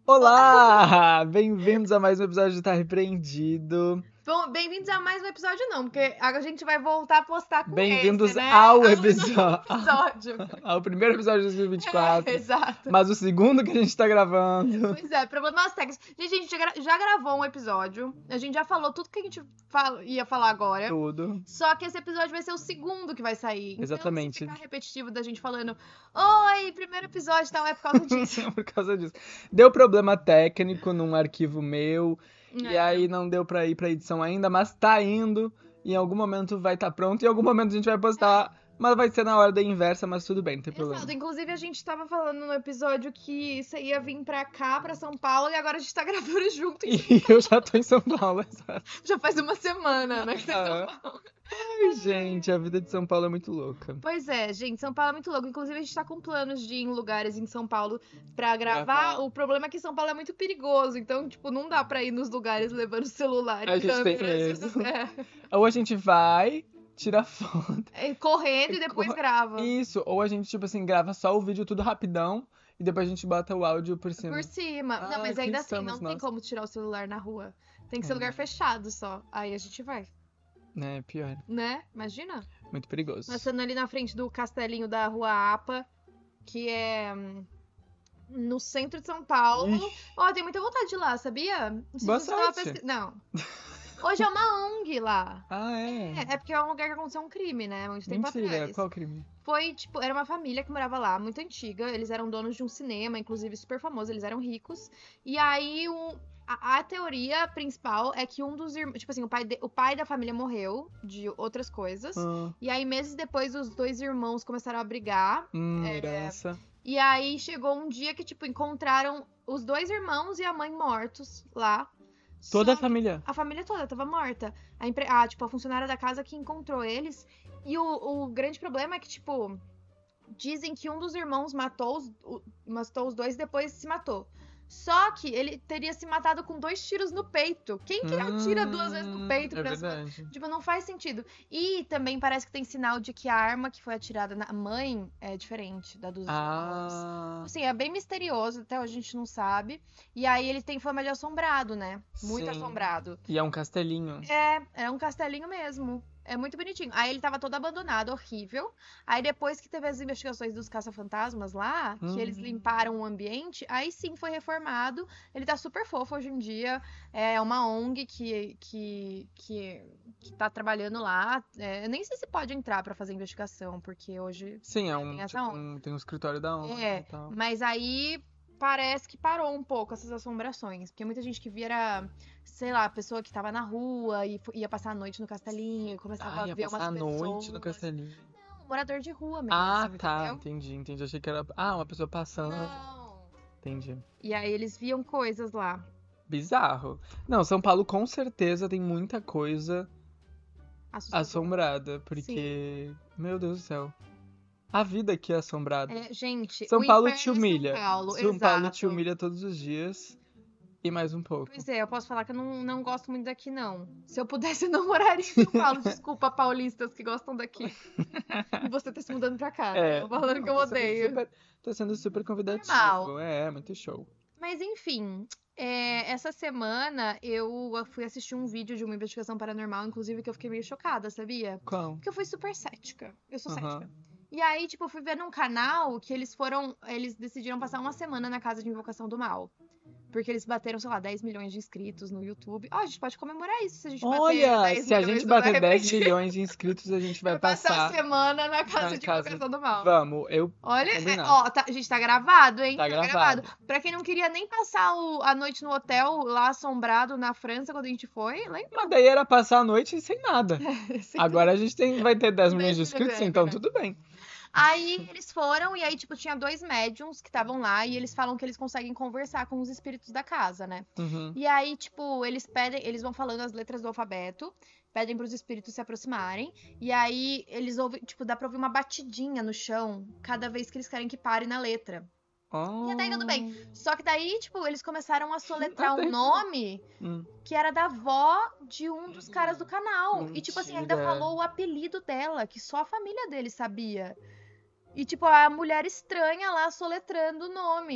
Olá! Bem-vindos a mais um episódio de Tá Repreendido. Bom, bem-vindos a mais um episódio não, porque a gente vai voltar a postar com Bem-vindos esse, né? ao novo episódio. Ao primeiro episódio de 2024. Exato. Mas o segundo que a gente tá gravando. Pois é, problemas técnicos. Gente, a gente já gravou um episódio. A gente já falou tudo que a gente ia falar agora. Tudo. Só que esse episódio vai ser o segundo que vai sair. Exatamente. Então, se ficar repetitivo da gente falando, oi, primeiro episódio, tal, é por causa disso. Por causa disso. Deu problema técnico num arquivo meu. E aí não deu pra ir pra edição ainda, mas tá indo. Em algum momento vai estar pronto. Em algum momento a gente vai postar. Mas vai ser na ordem inversa, mas tudo bem, não tem problema. Exato, inclusive a gente tava falando no episódio que você ia vir pra cá, pra São Paulo, e agora a gente tá gravando junto. E eu já tô em São Paulo, exato. Já faz uma semana, né? Que você tá em São Paulo. Ai, gente, a vida de São Paulo é muito louca. Pois é, gente, São Paulo é muito louco. Inclusive, a gente tá com planos de ir em lugares em São Paulo pra gravar. O problema é que São Paulo é muito perigoso, então, tipo, não dá pra ir nos lugares levando celular e A gente tem câmera. medo. Ou a gente vai, tira foto. Correndo e depois grava. Isso, ou a gente, tipo assim, grava só o vídeo tudo rapidão e depois a gente bota o áudio por cima. Por cima. Não, mas aqui ainda assim, estamos não tem nós. como tirar o celular na rua. Tem que ser lugar fechado só. Aí a gente vai, Né, pior. né? Imagina. Muito perigoso. Passando ali na frente do castelinho da Rua APA, que é no centro de São Paulo. Ó, tem muita vontade de ir lá, sabia? Boa Dias eu tava sorte. Não. Hoje é uma ONG lá. Ah, é? É porque é um lugar que aconteceu um crime, né? Muito tempo Mentira, atrás. qual crime? Foi, tipo, era uma família que morava lá, muito antiga. Eles eram donos de um cinema, inclusive super famoso, eles eram ricos. E aí, a teoria principal é que um dos irmãos. Tipo assim, o pai da família morreu de outras coisas. E aí, meses depois, os dois irmãos começaram a brigar. Herança. E aí chegou um dia que, tipo, encontraram os dois irmãos e a mãe mortos lá. Toda a Só família. a família toda tava morta. Tipo, a funcionária da casa que encontrou eles. E o grande problema é que, tipo, dizem que um dos irmãos matou os dois e depois se matou. Só que ele teria se matado com 2 tiros no peito. Quem que atira 2 vezes no peito É pra verdade. Tipo, não faz sentido. E também parece que tem sinal de que a arma que foi atirada na mãe é diferente da dos irmãos. Assim, é bem misterioso, até hoje a gente não sabe. E aí ele tem fama de assombrado, né? Muito Sim. assombrado. E é um castelinho. É um castelinho mesmo. É muito bonitinho. Aí ele tava todo abandonado, horrível. Aí depois que teve as investigações dos caça-fantasmas lá, que eles limparam o ambiente, aí sim foi reformado. Ele tá super fofo hoje em dia. É uma ONG que tá trabalhando lá. Eu nem sei se pode entrar pra fazer investigação, porque hoje Sim, tem essa ONG. tem um escritório da ONG e tal. Mas aí parece que parou um pouco essas assombrações. Porque muita gente que via era, sei lá, pessoa que tava na rua e ia passar a noite no castelinho e começava a ver umas passar a pessoas. noite no castelinho. Não, morador de rua mesmo. Ah, tá. Entendeu? Entendi. Achei que era. Uma pessoa passando. Não. Entendi. E aí eles viam coisas lá. Bizarro. Não, São Paulo com certeza tem muita coisa assombrada. Porque. Meu Deus do céu. A vida aqui é assombrada. Gente, São o Paulo inferno te é humilha. São Paulo, te humilha todos os dias. E mais um pouco. Pois é, eu posso falar que eu não gosto muito daqui, não. Se eu pudesse, eu não moraria em São Paulo. Desculpa, paulistas que gostam daqui. E você tá se mudando pra cá. Tô falando que eu odeio. Tá sendo super convidativo. Normal. Muito show. Mas enfim, essa semana eu fui assistir um vídeo de uma investigação paranormal, inclusive, que eu fiquei meio chocada, sabia? Qual? Porque eu fui super cética. Eu sou cética. E aí, tipo, eu fui ver num canal que eles decidiram passar uma semana na casa de invocação do mal. Porque eles bateram, sei lá, 10 milhões de inscritos no YouTube. Ó, a gente pode comemorar isso se a gente bater 10 se a milhões gente no bater De 10 Repente. milhões de inscritos, a gente vai passar a semana na casa de casa. invocação do mal. Vamos, Olha, combinado. a gente tá gravado, hein? Tá gravado. Pra quem não queria nem passar a noite no hotel lá assombrado na França quando a gente foi, lembra? Mas daí era passar a noite sem nada. Sim. Agora a gente vai ter 10 milhões de 10 inscritos, milhões, então né? tudo bem. Aí eles foram, e aí, tipo, tinha 2 médiums que estavam lá, e eles falam que eles conseguem conversar com os espíritos da casa, né? E aí, tipo, eles vão falando as letras do alfabeto, pedem pros espíritos se aproximarem, e aí eles ouvem, tipo, dá pra ouvir uma batidinha no chão cada vez que eles querem que pare na letra. E até aí tudo bem. Só que daí, tipo, eles começaram a soletrar um nome que era da avó de um dos caras do canal. E, tipo assim, ainda falou o apelido dela, que só a família dele sabia. E, tipo, a mulher estranha lá soletrando o nome.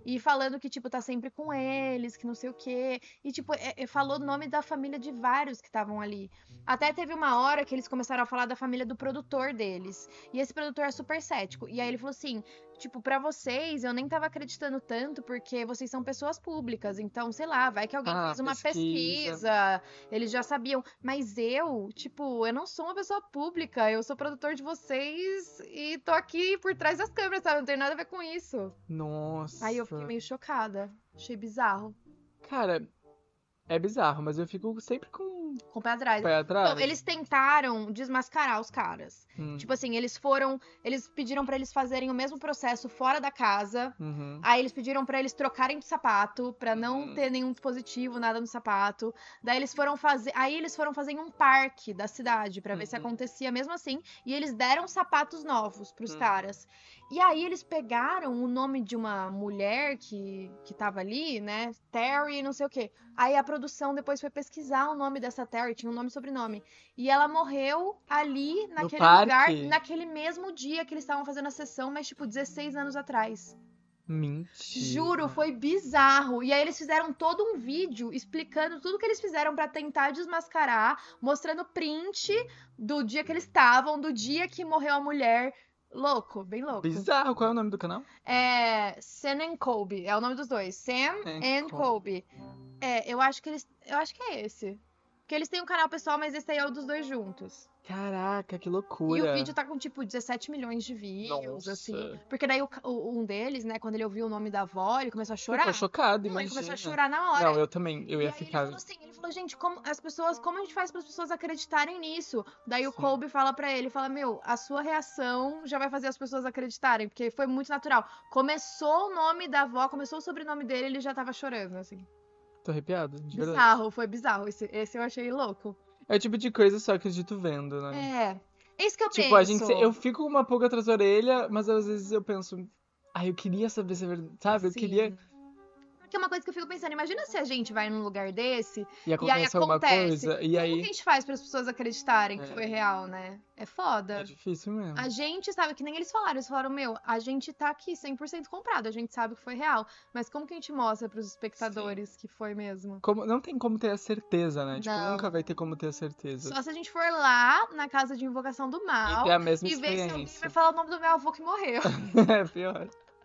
E falando que, tipo, tá sempre com eles, que não sei o quê. E, tipo, falou o nome da família de vários que estavam ali. Até teve uma hora que eles começaram a falar da família do produtor deles. E esse produtor é super cético. E aí ele falou assim, tipo, pra vocês, eu nem tava acreditando tanto porque vocês são pessoas públicas. Então, sei lá, vai que alguém fez uma pesquisa. Eles já sabiam. Mas eu, tipo, eu não sou uma pessoa pública. Eu sou produtor de vocês e tô aqui por trás das câmeras, sabe? Não tem nada a ver com isso. Nossa. Aí eu fiquei meio chocada. Achei bizarro. Cara, é bizarro, mas eu fico sempre com o pé atrás. Então, eles tentaram desmascarar os caras. Tipo assim, eles pediram pra eles fazerem o mesmo processo fora da casa. Aí eles pediram pra eles trocarem de sapato, pra não ter nenhum dispositivo, nada no sapato. Daí eles foram fazer em um parque da cidade pra ver se acontecia mesmo assim, e eles deram sapatos novos pros caras. E aí eles pegaram o nome de uma mulher que tava ali, né? Terry, não sei o quê. Aí a produção depois foi pesquisar o nome dessa Terry, tinha um nome e sobrenome. E ela morreu ali, naquele lugar, naquele mesmo dia que eles estavam fazendo a sessão, mas tipo 16 anos atrás. Mentira. Juro, foi bizarro. E aí eles fizeram todo um vídeo explicando tudo que eles fizeram pra tentar desmascarar, mostrando print do dia que eles estavam, do dia que morreu a mulher. Louco, bem louco. Bizarro. Qual é o nome do canal? É Sam and Colby. É o nome dos dois. Sam and Colby. Eu acho que é esse. Porque eles têm um canal pessoal, mas esse aí é o dos dois juntos. Caraca, que loucura. E o vídeo tá com, tipo, 17 milhões de views, assim. Porque daí um deles, né, quando ele ouviu o nome da avó, ele começou a chorar. Ficou chocado, imagina. Ele começou a chorar na hora. Não, eu também, eu ia ficar... Ele falou, gente, como a gente faz para as pessoas acreditarem nisso? Daí o Colby fala pra ele, a sua reação já vai fazer as pessoas acreditarem, porque foi muito natural. Começou o nome da avó, começou o sobrenome dele, ele já tava chorando, assim. Tô arrepiado, de verdade. Bizarro, foi bizarro. Esse eu achei louco. É o tipo de coisa só que eu acredito vendo, né? É isso que eu penso. Eu fico com uma pulga atrás da orelha, mas às vezes eu penso, eu queria saber se é verdade, sabe? Eu queria... Porque é uma coisa que eu fico pensando, imagina se a gente vai num lugar desse e acontece alguma coisa, e aí... Como que a gente faz para as pessoas acreditarem que foi real, né? É foda. É difícil mesmo. A gente sabe, que nem eles falaram, a gente tá aqui 100% comprado, a gente sabe que foi real, mas como que a gente mostra pros espectadores que foi mesmo? Não tem como ter a certeza, né? Tipo, nunca vai ter como ter a certeza. Só se a gente for lá na casa de invocação do mal e ter a mesma e ver experiência. se alguém vai falar o nome do meu avô que morreu. É pior.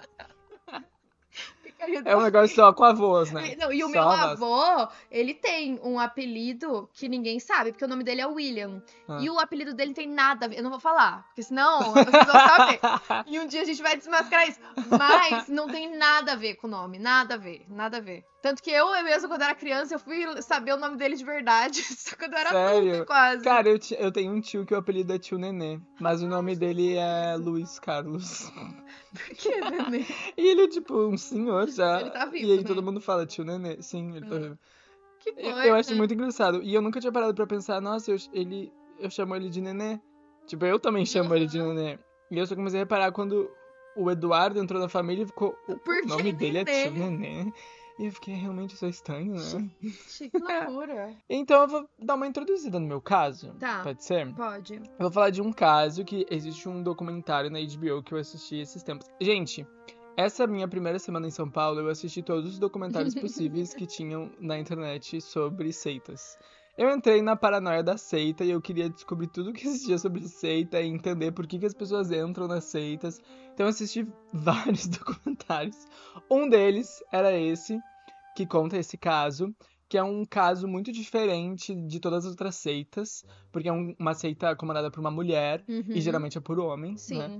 É um negócio só com avós, né? Não, e o meu avô, ele tem um apelido que ninguém sabe, porque o nome dele é William. E o apelido dele tem nada a ver. Eu não vou falar, porque senão as pessoas vão saber. E um dia a gente vai desmascarar isso. Mas não tem nada a ver com o nome. Nada a ver, nada a ver. Tanto que eu mesmo, quando era criança, eu fui saber o nome dele de verdade. Só quando eu era adulta, quase. Cara, eu tenho um tio que o apelido é Tio Nenê. Mas o nome dele é Luiz Carlos. Por que Nenê? E ele é tipo um senhor já. Ele tá vivo, e aí né? todo mundo fala Tio Nenê. Sim, ele tá vivo. Que coisa. Eu acho muito engraçado. E eu nunca tinha parado pra pensar, nossa, eu chamo ele de Nenê. Tipo, eu também chamo ele de Nenê. E eu só comecei a reparar quando o Eduardo entrou na família e ficou... O nome dele é Tio Nenê. E eu fiquei, realmente, só estranho, né? Gente, que loucura. Então eu vou dar uma introduzida no meu caso. Tá. Pode ser? Pode. Eu vou falar de um caso que existe um documentário na HBO que eu assisti esses tempos. Gente, essa minha primeira semana em São Paulo, eu assisti todos os documentários possíveis que tinham na internet sobre seitas. Eu entrei na paranoia da seita e eu queria descobrir tudo que existia sobre seita e entender por que as pessoas entram nas seitas. Então eu assisti vários documentários. Um deles era esse, que conta esse caso, que é um caso muito diferente de todas as outras seitas, porque é uma seita comandada por uma mulher, e geralmente é por homens, Sim. né?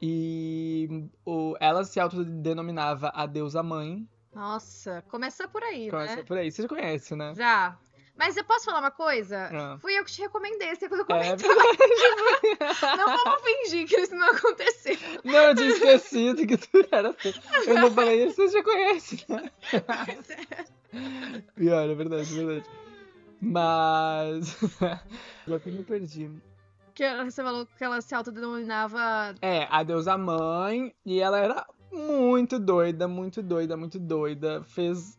E ela se autodenominava a deusa mãe. Nossa, começa por aí, Começa por aí. Você já conhece, né? Já. Mas eu posso falar uma coisa? Fui eu que te recomendei esse documentário. Não vamos fingir que isso não aconteceu. Não, eu tinha esquecido que tu era assim. Eu não falei isso, você já conhece, né? Pior, é verdade. Mas... Agora que eu me perdi. Que você falou que ela se autodenominava... a deusa mãe, e ela era... muito doida.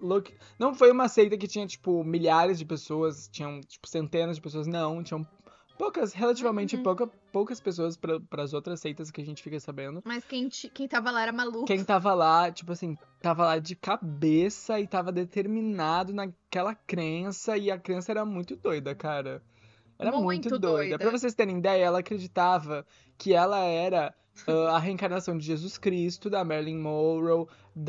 Não foi uma seita que tinha, tipo, milhares de pessoas, tinham, tipo, centenas de pessoas, não. Tinham Relativamente poucas pessoas pras outras seitas que a gente fica sabendo. Mas quem tava lá era maluco. Quem tava lá, tipo assim, tava lá de cabeça e tava determinado naquela crença, e a crença era muito doida, cara. Era muito doida. Pra vocês terem ideia, ela acreditava que ela era a reencarnação de Jesus Cristo, da Marilyn Monroe,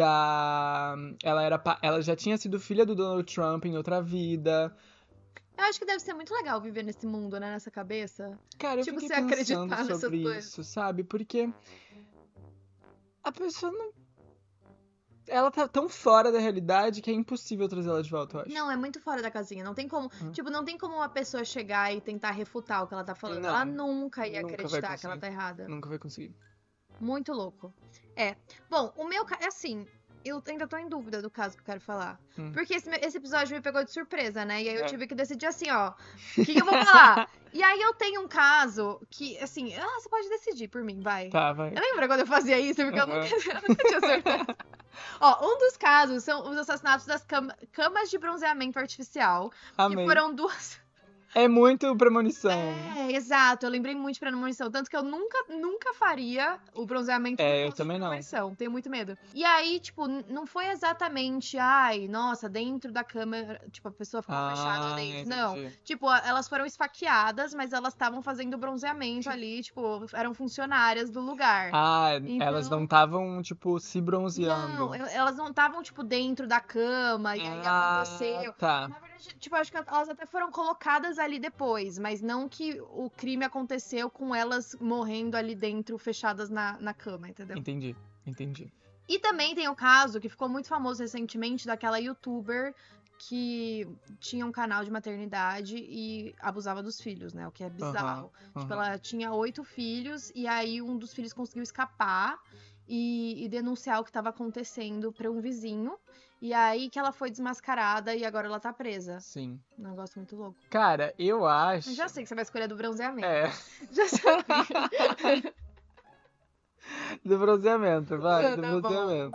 ela já tinha sido filha do Donald Trump em outra vida. Eu acho que deve ser muito legal viver nesse mundo, né? Nessa cabeça. Cara, eu tipo, fiquei você pensando acreditar nessas sobre coisas. isso, sabe? Porque a pessoa não... Ela tá tão fora da realidade que é impossível trazer ela de volta, eu acho. Não, é muito fora da casinha. Não tem como... Tipo, não tem como uma pessoa chegar e tentar refutar o que ela tá falando. Não, ela nunca ia nunca vai acreditar que ela conseguir. tá errada. Nunca vai conseguir. Muito louco. É. Bom, o meu... Assim, eu ainda tô em dúvida do caso que eu quero falar. Porque esse episódio me pegou de surpresa, né? E aí eu tive que decidir assim, ó. O que eu vou falar? E aí eu tenho um caso que, assim... você pode decidir por mim, vai. Tá, vai. Eu lembro quando eu fazia isso, porque eu nunca tinha certeza. Ó, um dos casos são os assassinatos das camas de bronzeamento artificial. Amei. Que foram duas... É muito premonição. É, exato. Eu lembrei muito de premonição. Tanto que eu nunca faria o bronzeamento eu também não. premonição. Tenho muito medo. E aí, tipo, não foi exatamente, ai, nossa, dentro da câmera, tipo, a pessoa ficou fechada lá dentro. Entendi. Não. Tipo, elas foram esfaqueadas, mas elas estavam fazendo bronzeamento ali, tipo, eram funcionárias do lugar. Então... elas não estavam, tipo, se bronzeando. Não, elas não estavam, tipo, dentro da cama e aí aconteceu. Tá. Na verdade, tipo, acho que elas até foram colocadas ali depois, mas não que o crime aconteceu com elas morrendo ali dentro, fechadas na cama, entendeu? Entendi. E também tem o caso que ficou muito famoso recentemente daquela youtuber que tinha um canal de maternidade e abusava dos filhos, né? O que é bizarro. Tipo, ela tinha 8 filhos e aí um dos filhos conseguiu escapar e denunciar o que estava acontecendo para um vizinho. E aí que ela foi desmascarada e agora ela tá presa. Sim. Um negócio muito louco. Cara, eu acho... Eu já sei que você vai escolher do bronzeamento. Já sabia. Do bronzeamento, vai. Do bronzeamento.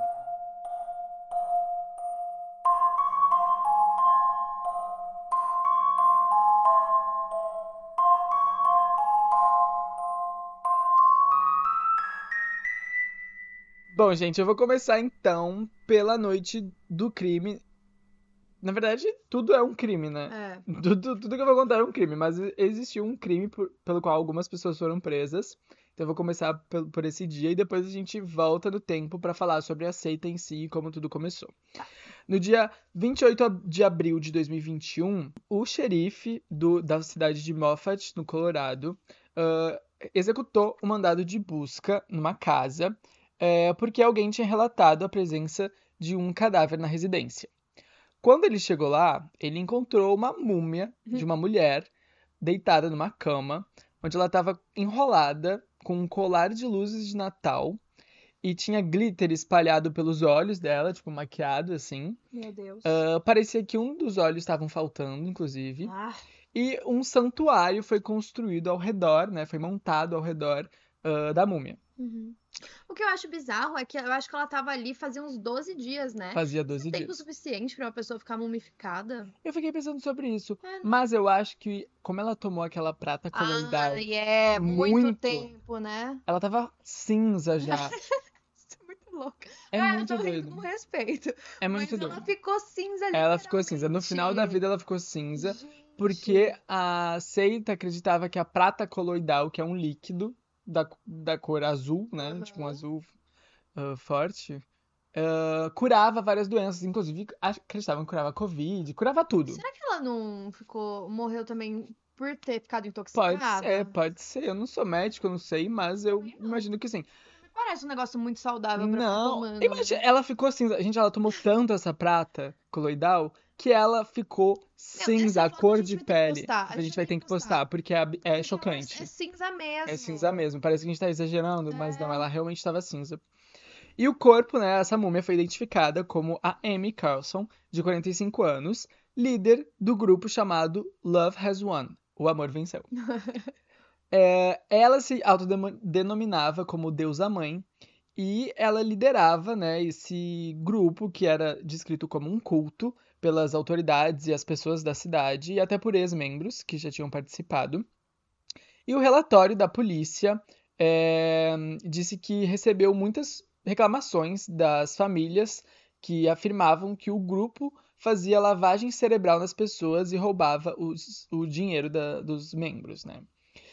Bom, gente, eu vou começar então pela noite do crime. Na verdade, tudo é um crime, né? Tudo que eu vou contar é um crime, mas existiu um crime pelo qual algumas pessoas foram presas. Então eu vou começar por esse dia e depois a gente volta no tempo pra falar sobre a seita em si e como tudo começou. No dia 28 de abril de 2021, o xerife da cidade de Moffat, no Colorado, executou um mandado de busca numa casa porque alguém tinha relatado a presença de um cadáver na residência. Quando ele chegou lá, ele encontrou uma múmia de uma mulher deitada numa cama, onde ela estava enrolada com um colar de luzes de Natal e tinha glitter espalhado pelos olhos dela, tipo maquiado assim. Meu Deus. Parecia que um dos olhos estavam faltando, inclusive. E um santuário foi construído ao redor, né? Foi montado ao redor da múmia. O que eu acho bizarro é que eu acho que ela tava ali fazia uns 12 dias, né? Fazia 12 dias. Tempo suficiente pra uma pessoa ficar mumificada. Eu fiquei pensando sobre isso. Mas eu acho que, como ela tomou aquela prata coloidal... muito tempo, né? Ela tava cinza já. Isso é muito louco. Muito eu tô doido. com respeito. É muito doido. Ela ficou cinza ali. Ela ficou cinza. No final da vida ela ficou cinza. Gente. Porque a seita acreditava que a prata coloidal, que é um líquido da cor azul, né? Tipo um azul forte, curava várias doenças. Inclusive, acreditavam que curava Covid, curava tudo. Será que ela não morreu também por ter ficado intoxicada? Pode ser. Eu não sou médico, eu não sei, mas eu imagino que sim. Parece um negócio muito saudável pra ficar tomando. Imagina, ela ficou cinza. Gente, ela tomou tanto essa prata coloidal que ela ficou cinza, a cor de pele. A gente vai ter que postar, porque é chocante. É cinza mesmo. É cinza mesmo. Parece que a gente tá exagerando, mas não, ela realmente estava cinza. E o corpo, né, essa múmia foi identificada como a Amy Carlson, de 45 anos, líder do grupo chamado Love Has Won, o amor venceu. Ela se autodenominava como deusa mãe e ela liderava, né, esse grupo que era descrito como um culto pelas autoridades e as pessoas da cidade e até por ex-membros que já tinham participado. E o relatório da polícia disse que recebeu muitas reclamações das famílias que afirmavam que o grupo fazia lavagem cerebral nas pessoas e roubava o dinheiro dos membros, né?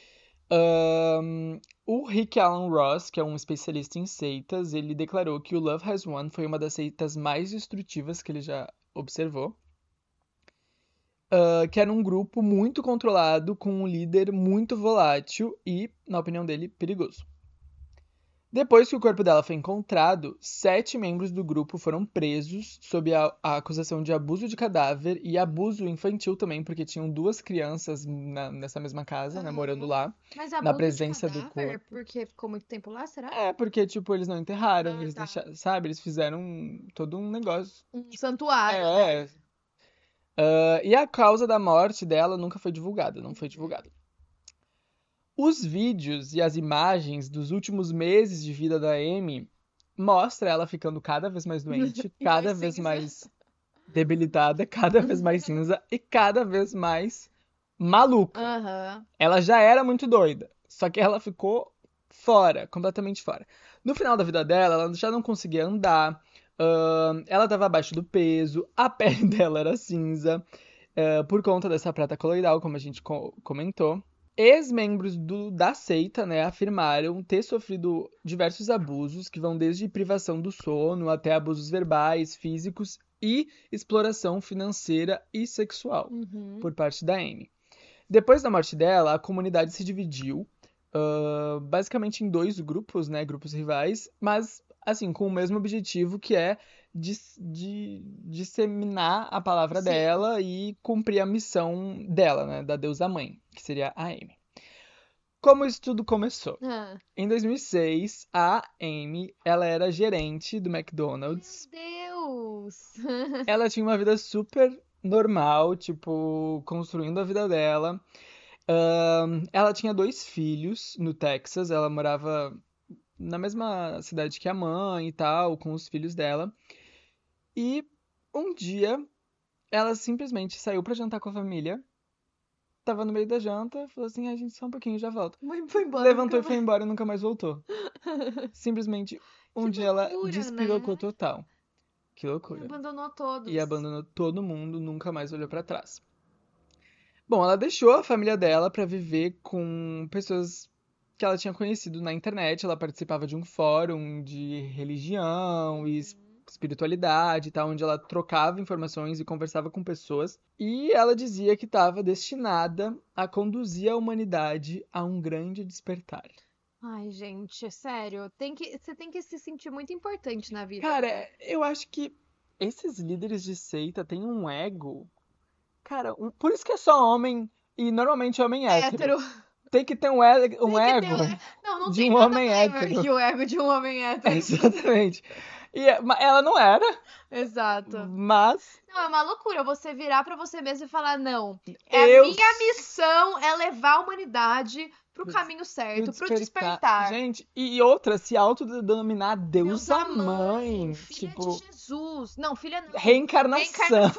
O Rick Alan Ross, que é um especialista em seitas, ele declarou que o Love Has Won foi uma das seitas mais destrutivas que ele já observou. Que era um grupo muito controlado, com um líder muito volátil e, na opinião dele, perigoso. Depois que o corpo dela foi encontrado, 7 membros do grupo foram presos sob a acusação de abuso de cadáver e abuso infantil também, porque tinham 2 crianças nessa mesma casa, né, morando lá, Mas na abuso presença de do cadáver, corpo. porque ficou muito tempo lá, será? Porque, tipo, eles não enterraram, eles tá. deixaram, sabe? Eles fizeram todo um negócio. Um santuário, né? E a causa da morte dela nunca foi divulgada, não foi divulgada. Os vídeos e as imagens dos últimos meses de vida da Amy mostra ela ficando cada vez mais doente, cada vez mais debilitada, cada vez mais cinza e cada vez mais maluca. Ela já era muito doida, só que ela ficou fora, completamente fora. No final da vida dela, ela já não conseguia andar, ela estava abaixo do peso, a pele dela era cinza, por conta dessa prata coloidal, como a gente comentou. Ex-membros da seita, né, afirmaram ter sofrido diversos abusos, que vão desde privação do sono até abusos verbais, físicos e exploração financeira e sexual por parte da Amy. Depois da morte dela, a comunidade se dividiu, basicamente em 2 grupos, né, grupos rivais, mas assim, com o mesmo objetivo, que é de disseminar a palavra dela e cumprir a missão dela, né, da deusa mãe, que seria a Amy. Como isso tudo começou? Em 2006, a Amy, ela era gerente do McDonald's. Meu Deus! Ela tinha uma vida super normal, tipo, construindo a vida dela. Ela tinha 2 filhos no Texas, ela morava na mesma cidade que a mãe e tal, com os filhos dela. E um dia, ela simplesmente saiu pra jantar com a família. Tava no meio da janta, falou assim, a gente só um pouquinho, já volta. Foi embora, levantou e foi embora e nunca mais voltou. Simplesmente, um dia loucura, ela despirocou né? total. Que loucura. E abandonou todos. E abandonou todo mundo, nunca mais olhou pra trás. Bom, ela deixou a família dela pra viver com pessoas que ela tinha conhecido na internet. Ela participava de um fórum de religião e espiritualidade e tal, onde ela trocava informações e conversava com pessoas. E ela dizia que estava destinada a conduzir a humanidade a um grande despertar. Ai, gente, é sério. Você tem que se sentir muito importante na vida. Cara, eu acho que esses líderes de seita têm um ego. Cara, por isso que é só homem, e normalmente homem hétero. Tem que ter um ego Não de tem um nada homem mais hétero. que o ego de um homem hétero. Exatamente. E ela não era. Exato. Mas. Não, é uma loucura você virar pra você mesmo e falar: não, minha missão é levar a humanidade pro caminho certo, pro despertar. Gente, e outra, se autodenominar deusa mãe. Filha tipo, de Jesus. Não, filha não. Reencarnação.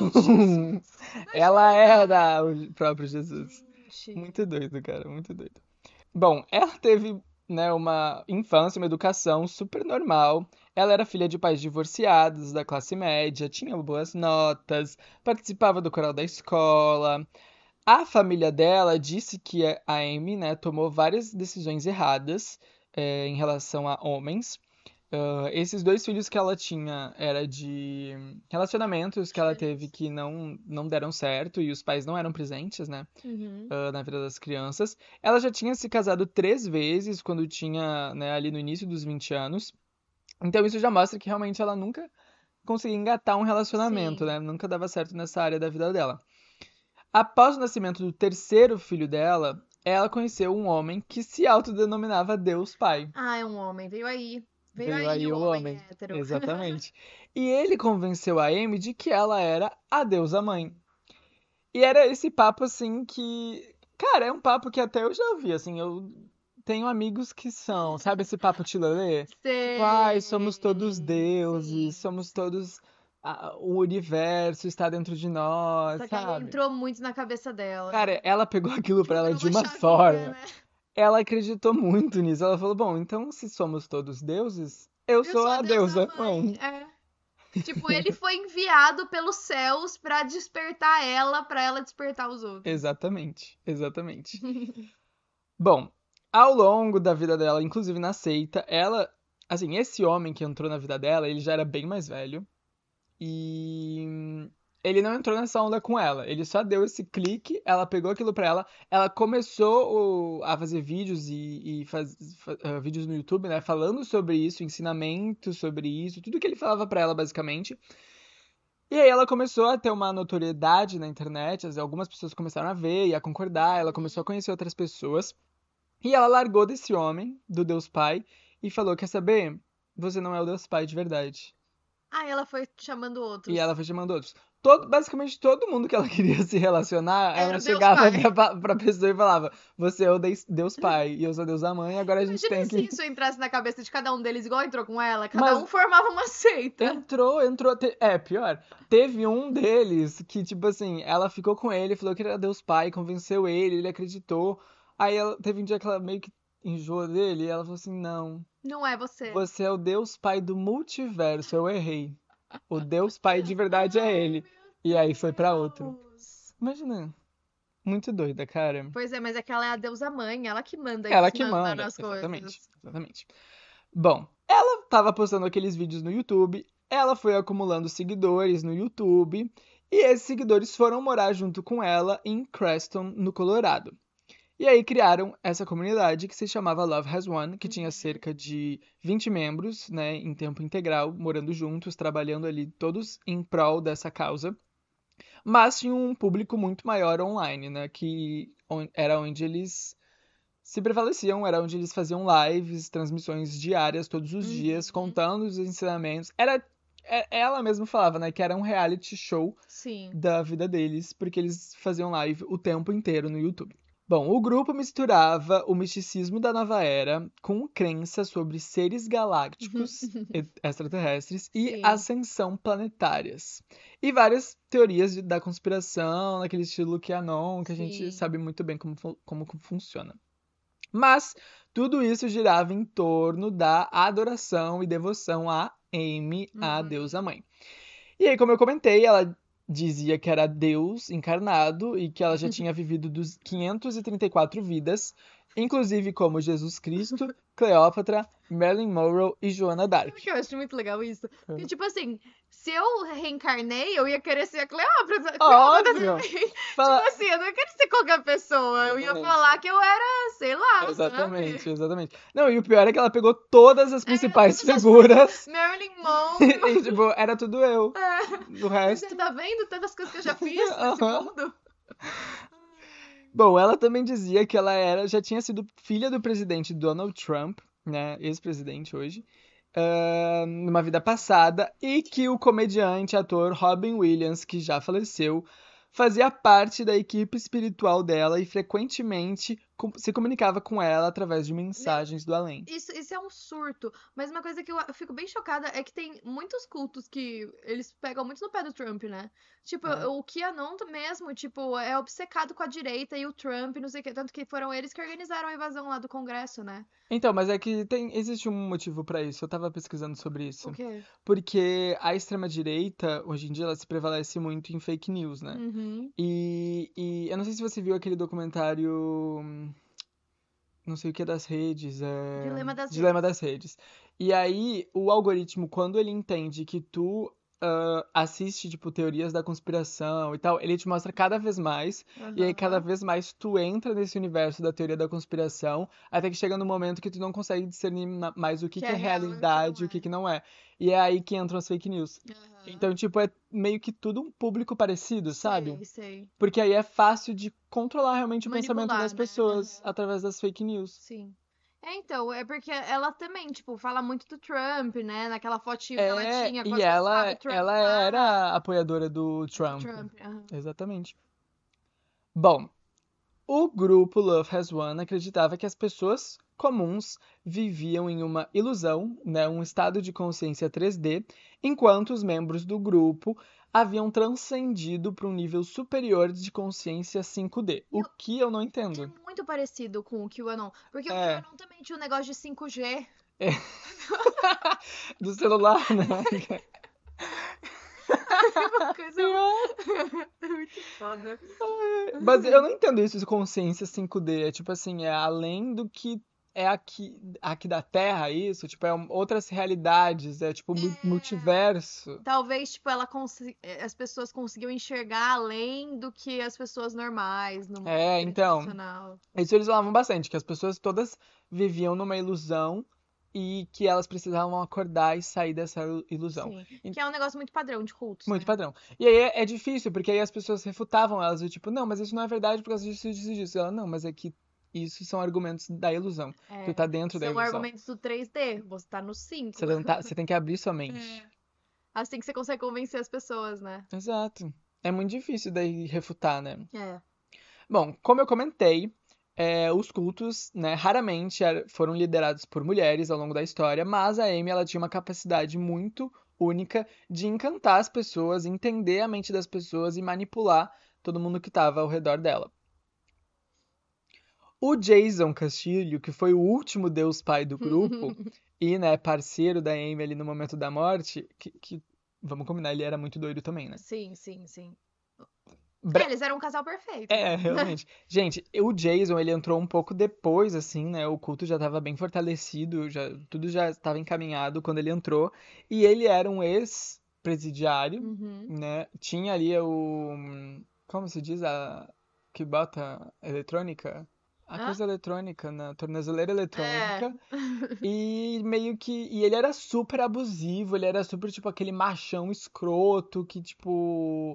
Ela era o próprio Jesus. Gente. Muito doido, cara, muito doido. Bom, ela teve, né, uma infância, uma educação super normal. Ela era filha de pais divorciados, da classe média, tinha boas notas, participava do coral da escola. A família dela disse que a Amy, né, tomou várias decisões erradas em relação a homens. Esses 2 filhos que ela tinha era de relacionamentos que ela teve que não deram certo e os pais não eram presentes, né, na vida das crianças. Ela já tinha se casado 3 vezes quando tinha, né, ali no início dos 20 anos. Então isso já mostra que realmente ela nunca conseguia engatar um relacionamento, né? Nunca dava certo nessa área da vida dela. Após o nascimento do 3º filho dela, ela conheceu um homem que se autodenominava Deus Pai. Ah, é um homem. Veio aí. Veio aí o homem hétero. Exatamente. E ele convenceu a Amy de que ela era a deusa mãe. E era esse papo, assim, que... Cara, é um papo que até eu já ouvi, assim, eu tenho amigos que são, sabe esse papo tilelê? Tipo, ai, somos todos deuses, somos todos... o universo está dentro de nós, Só que aí sabe? entrou muito na cabeça dela. Cara, ela pegou aquilo pra ela de uma forma. Né? ela acreditou muito nisso. Ela falou, bom, então se somos todos deuses, eu sou a deusa mãe. Tipo, ele foi enviado pelos céus pra despertar ela, pra ela despertar os outros. Exatamente. Bom, ao longo da vida dela, inclusive na seita, ela... Assim, esse homem que entrou na vida dela, ele já era bem mais velho. E ele não entrou nessa onda com ela. Ele só deu esse clique, ela pegou aquilo pra ela. Ela começou a fazer vídeos e vídeos no YouTube, né? Falando sobre isso, ensinamentos sobre isso, tudo que ele falava pra ela, basicamente. E aí ela começou a ter uma notoriedade na internet, algumas pessoas começaram a ver e a concordar, ela começou a conhecer outras pessoas. E ela largou desse homem, do Deus Pai, e falou, quer saber? Você não é o Deus Pai de verdade. Ela foi chamando outros. E ela foi chamando outros. Basicamente todo mundo que ela queria se relacionar, ela chegava pra pessoa e falava, você é o Deus Pai e eu sou Deus da Mãe, agora a gente tem que... Imagina se isso entrasse na cabeça de cada um deles igual entrou com ela, cada um formava uma seita. Entrou. Pior. Teve um deles que, tipo assim, ela ficou com ele, falou que era Deus Pai, convenceu ele acreditou. Aí teve um dia que ela meio que enjoou dele e ela falou assim, não. Não é você. Você é o Deus Pai do multiverso, eu errei. O Deus Pai de verdade é ele. E aí foi pra outro. Imagina. Muito doida, cara. Pois é, mas é que ela é a deusa mãe, ela que manda ela que manda nas coisas. Exatamente. Bom, ela tava postando aqueles vídeos no YouTube, ela foi acumulando seguidores no YouTube, e esses seguidores foram morar junto com ela em Creston, no Colorado. E aí criaram essa comunidade que se chamava Love Has Won, que tinha cerca de 20 membros, né, em tempo integral, morando juntos, trabalhando ali todos em prol dessa causa. Mas tinha um público muito maior online, né, que era onde eles se prevaleciam, era onde eles faziam lives, transmissões diárias todos os dias, contando os ensinamentos. Ela mesma falava, né, que era um reality show da vida deles, porque eles faziam live o tempo inteiro no YouTube. Bom, o grupo misturava o misticismo da nova era com crença sobre seres galácticos extraterrestres e ascensão planetárias. E várias teorias da conspiração, naquele estilo QAnon, que a gente sabe muito bem como funciona. Mas tudo isso girava em torno da adoração e devoção a Amy, a deusa mãe. E aí, como eu comentei, ela dizia que era Deus encarnado e que ela já tinha vivido 534 vidas, inclusive como Jesus Cristo, Cleópatra, Marilyn Monroe e Joana d'Arc. Eu acho muito legal isso. Porque, tipo assim, se eu reencarnei, eu ia querer ser a Cleópatra. Óbvio! Tipo assim, eu não ia querer ser qualquer pessoa. Eu ia falar que eu era, sei lá, exatamente. Não, e o pior é que ela pegou todas as principais figuras. Marilyn Monroe. E, tipo, era tudo eu. O resto... Você tá vendo tantas coisas que eu já fiz nesse mundo? Bom, ela também dizia que ela já tinha sido filha do presidente Donald Trump, né, ex-presidente hoje, numa vida passada, e que o comediante, ator Robin Williams, que já faleceu, fazia parte da equipe espiritual dela e frequentemente se comunicava com ela através de mensagens do além. Isso é um surto. Mas uma coisa que eu fico bem chocada é que tem muitos cultos que eles pegam muito no pé do Trump, né? Tipo, o QAnon mesmo, tipo, é obcecado com a direita e o Trump, não sei o que. Tanto que foram eles que organizaram a invasão lá do Congresso, né? Então, mas é que existe um motivo pra isso. Eu tava pesquisando sobre isso. O quê? Porque a extrema-direita, hoje em dia, ela se prevalece muito em fake news, né? E eu não sei se você viu aquele documentário... Não sei o que é das redes. Dilema das redes. E aí, o algoritmo, quando ele entende que tu assiste, tipo, teorias da conspiração e tal, ele te mostra cada vez mais, e aí cada vez mais tu entra nesse universo da teoria da conspiração, até que chega no momento que tu não consegue discernir mais o que é realidade e o que não é. E é aí que entram as fake news. Então, tipo, é meio que tudo um público parecido, sabe? Sei. Porque aí é fácil de controlar realmente o pensamento das pessoas através das fake news. Sim. Então, é porque ela também, tipo, fala muito do Trump, né? Naquela fotinha que ela tinha com e ela era apoiadora do Trump. Exatamente. Bom, o grupo Love Has Won acreditava que as pessoas comuns viviam em uma ilusão, né, um estado de consciência 3D, enquanto os membros do grupo haviam transcendido para um nível superior de consciência 5D. O que eu não entendo. É muito parecido com o QAnon. Porque o QAnon também tinha um negócio de 5G. Do celular, né? Uma coisa muito foda. Mas eu não entendo isso de consciência 5D. É tipo assim, é além do que é aqui da Terra, isso. Tipo, é outras realidades. É tipo multiverso. Talvez, tipo, as pessoas conseguiam enxergar além do que as pessoas normais no mundo então. tradicional. Isso eles falavam bastante, que as pessoas todas viviam numa ilusão e que elas precisavam acordar e sair dessa ilusão. Sim, que é um negócio muito padrão de cultos, Muito né? padrão. E aí é difícil, porque aí as pessoas refutavam elas, do tipo, não, mas isso não é verdade por causa disso, disso, disso. E ela, não, mas é que isso são argumentos da ilusão. Tu tá dentro da São ilusão. argumentos do 3D, você tá no 5. Você tem que abrir sua mente. Assim que você consegue convencer as pessoas, né? Exato. É muito difícil daí refutar, né? É. Bom, como eu comentei, os cultos, né, raramente foram liderados por mulheres ao longo da história, mas a Amy ela tinha uma capacidade muito única de encantar as pessoas, entender a mente das pessoas e manipular todo mundo que estava ao redor dela. O Jason Castilho, que foi o último deus pai do grupo e, né, parceiro da Amy ali no momento da morte, que vamos combinar, ele era muito doido também, né? Sim. Eles eram um casal perfeito. Realmente. Gente, o Jason, ele entrou um pouco depois, assim, né? O culto já estava bem fortalecido, tudo já estava encaminhado quando ele entrou. E ele era um ex-presidiário, né? Tinha ali como se diz? Que bota eletrônica? A coisa eletrônica, na tornozeleira eletrônica. E meio que. E ele era super abusivo, ele era super, tipo, aquele machão escroto que, tipo.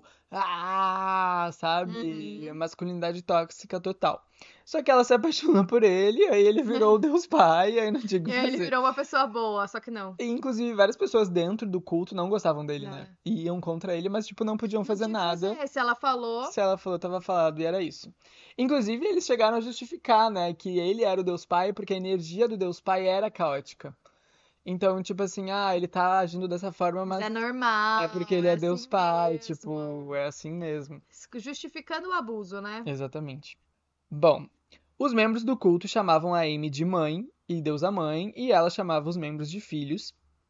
Sabe? Masculinidade tóxica total. Só que ela se apaixonou por ele, aí ele virou o Deus Pai, aí não tinha o que E aí ele fazer. virou uma pessoa boa, só que não. E, inclusive, várias pessoas dentro do culto não gostavam dele, né? E iam contra ele, mas, tipo, não podiam fazer nada. Se ela falou. Se ela falou, tava falado, e era isso. Inclusive, eles chegaram a justificar, né, que ele era o Deus Pai porque a energia do Deus Pai era caótica. Então, tipo assim, ele tá agindo dessa forma, mas é normal. é porque ele é Deus assim Pai, mesmo. tipo, é assim mesmo. Justificando o abuso, né? Exatamente. Bom, os membros do culto chamavam a Amy de mãe e deusa mãe, e ela chamava os membros de filhos.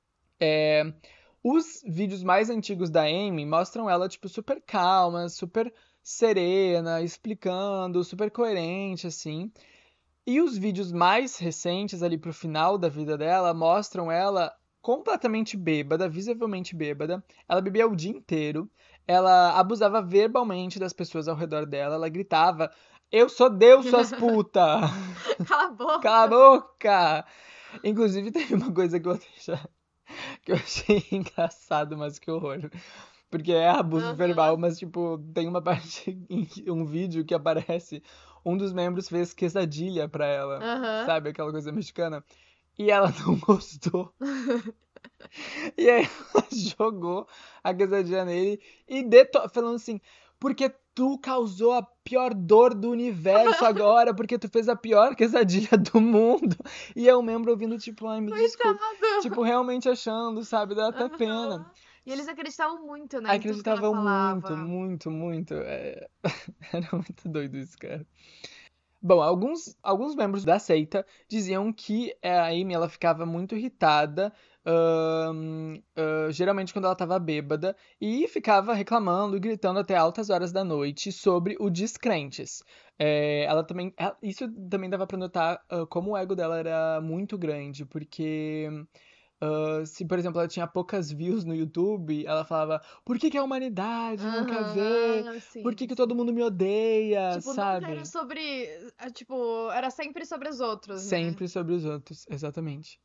Os vídeos mais antigos da Amy mostram ela, tipo, super calma, super serena, explicando, super coerente, assim. E os vídeos mais recentes, ali pro final da vida dela, mostram ela completamente bêbada, visivelmente bêbada. Ela bebia o dia inteiro. Ela abusava verbalmente das pessoas ao redor dela. Ela gritava: Eu sou Deus, suas putas! Cala a boca! Cala a boca! Inclusive, teve uma coisa que eu achei engraçado, mas que horror. Porque é abuso verbal, mas, tipo, tem uma parte um vídeo que aparece. Um dos membros fez quesadilha pra ela. Sabe? Aquela coisa mexicana. E ela não gostou. E aí ela jogou a quesadilha nele e falando assim: porque tu causou a pior dor do universo agora, porque tu fez a pior quesadilha do mundo. E é um membro ouvindo, tipo, ai, me desculpa. Tipo, realmente achando, sabe? Dá até pena. E eles acreditavam muito, né? Acreditavam muito. Era muito doido isso, cara. Bom, alguns membros da seita diziam que a Amy ela ficava muito irritada, geralmente quando ela estava bêbada, e ficava reclamando e gritando até altas horas da noite sobre o descrentes. Isso também dava pra notar como o ego dela era muito grande, porque se, por exemplo, ela tinha poucas views no YouTube, ela falava: por que a humanidade não quer ver? Por que todo mundo me odeia? Tipo, sabe? nunca era sobre. Tipo, era sempre sobre os outros, né? Sempre sobre os outros, exatamente.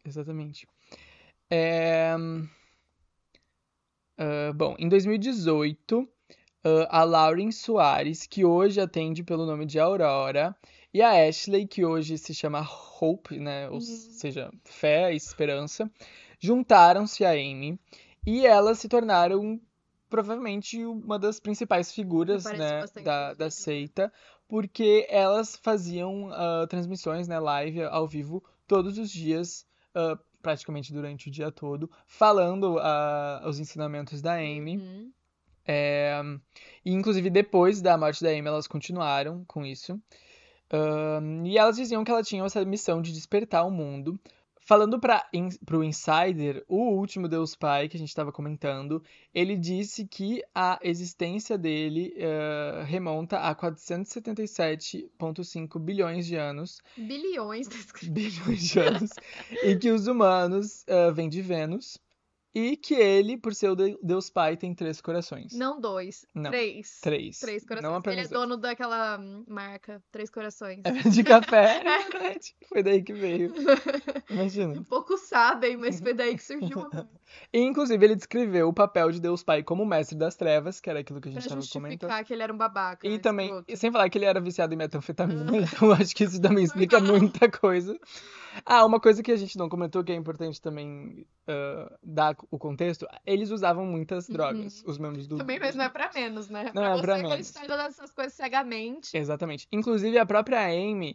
Bom, em 2018, a Lauren Soares, que hoje atende pelo nome de Aurora, e a Ashley, que hoje se chama Hope, né? Ou seja, fé e esperança, juntaram-se a Amy e elas se tornaram provavelmente uma das principais figuras, né, da seita, porque elas faziam transmissões, né, live ao vivo todos os dias, praticamente durante o dia todo, falando os ensinamentos da Amy. E inclusive depois da morte da Amy elas continuaram com isso. E elas diziam que ela tinha essa missão de despertar o mundo. Falando pro Insider, o último Deus Pai que a gente estava comentando, ele disse que a existência dele remonta a 477,5 bilhões de anos. Bilhões. Bilhões de anos. E que os humanos vêm de Vênus. E que ele, por ser o Deus Pai, tem 3 corações. Não 2, Não, 3. 3. 3 corações. Não apenas ele é dono daquela marca, 3 corações. de café, é verdade. Foi daí que veio. Imagina. Poucos sabem, mas foi daí que surgiu a marca. E, inclusive, ele descreveu o papel de Deus Pai como mestre das trevas, que era aquilo que a gente Pra estava comentando. justificar que ele era um babaca. E também, escroto. sem falar que ele era viciado em metanfetamina, então acho que isso também explica muita coisa. Uma coisa que a gente não comentou, que é importante também dar o contexto, eles usavam muitas drogas, os membros do... Também, mas não é pra menos, né? Não é pra menos. Acreditar em todas essas coisas cegamente. Exatamente. Inclusive, a própria Amy,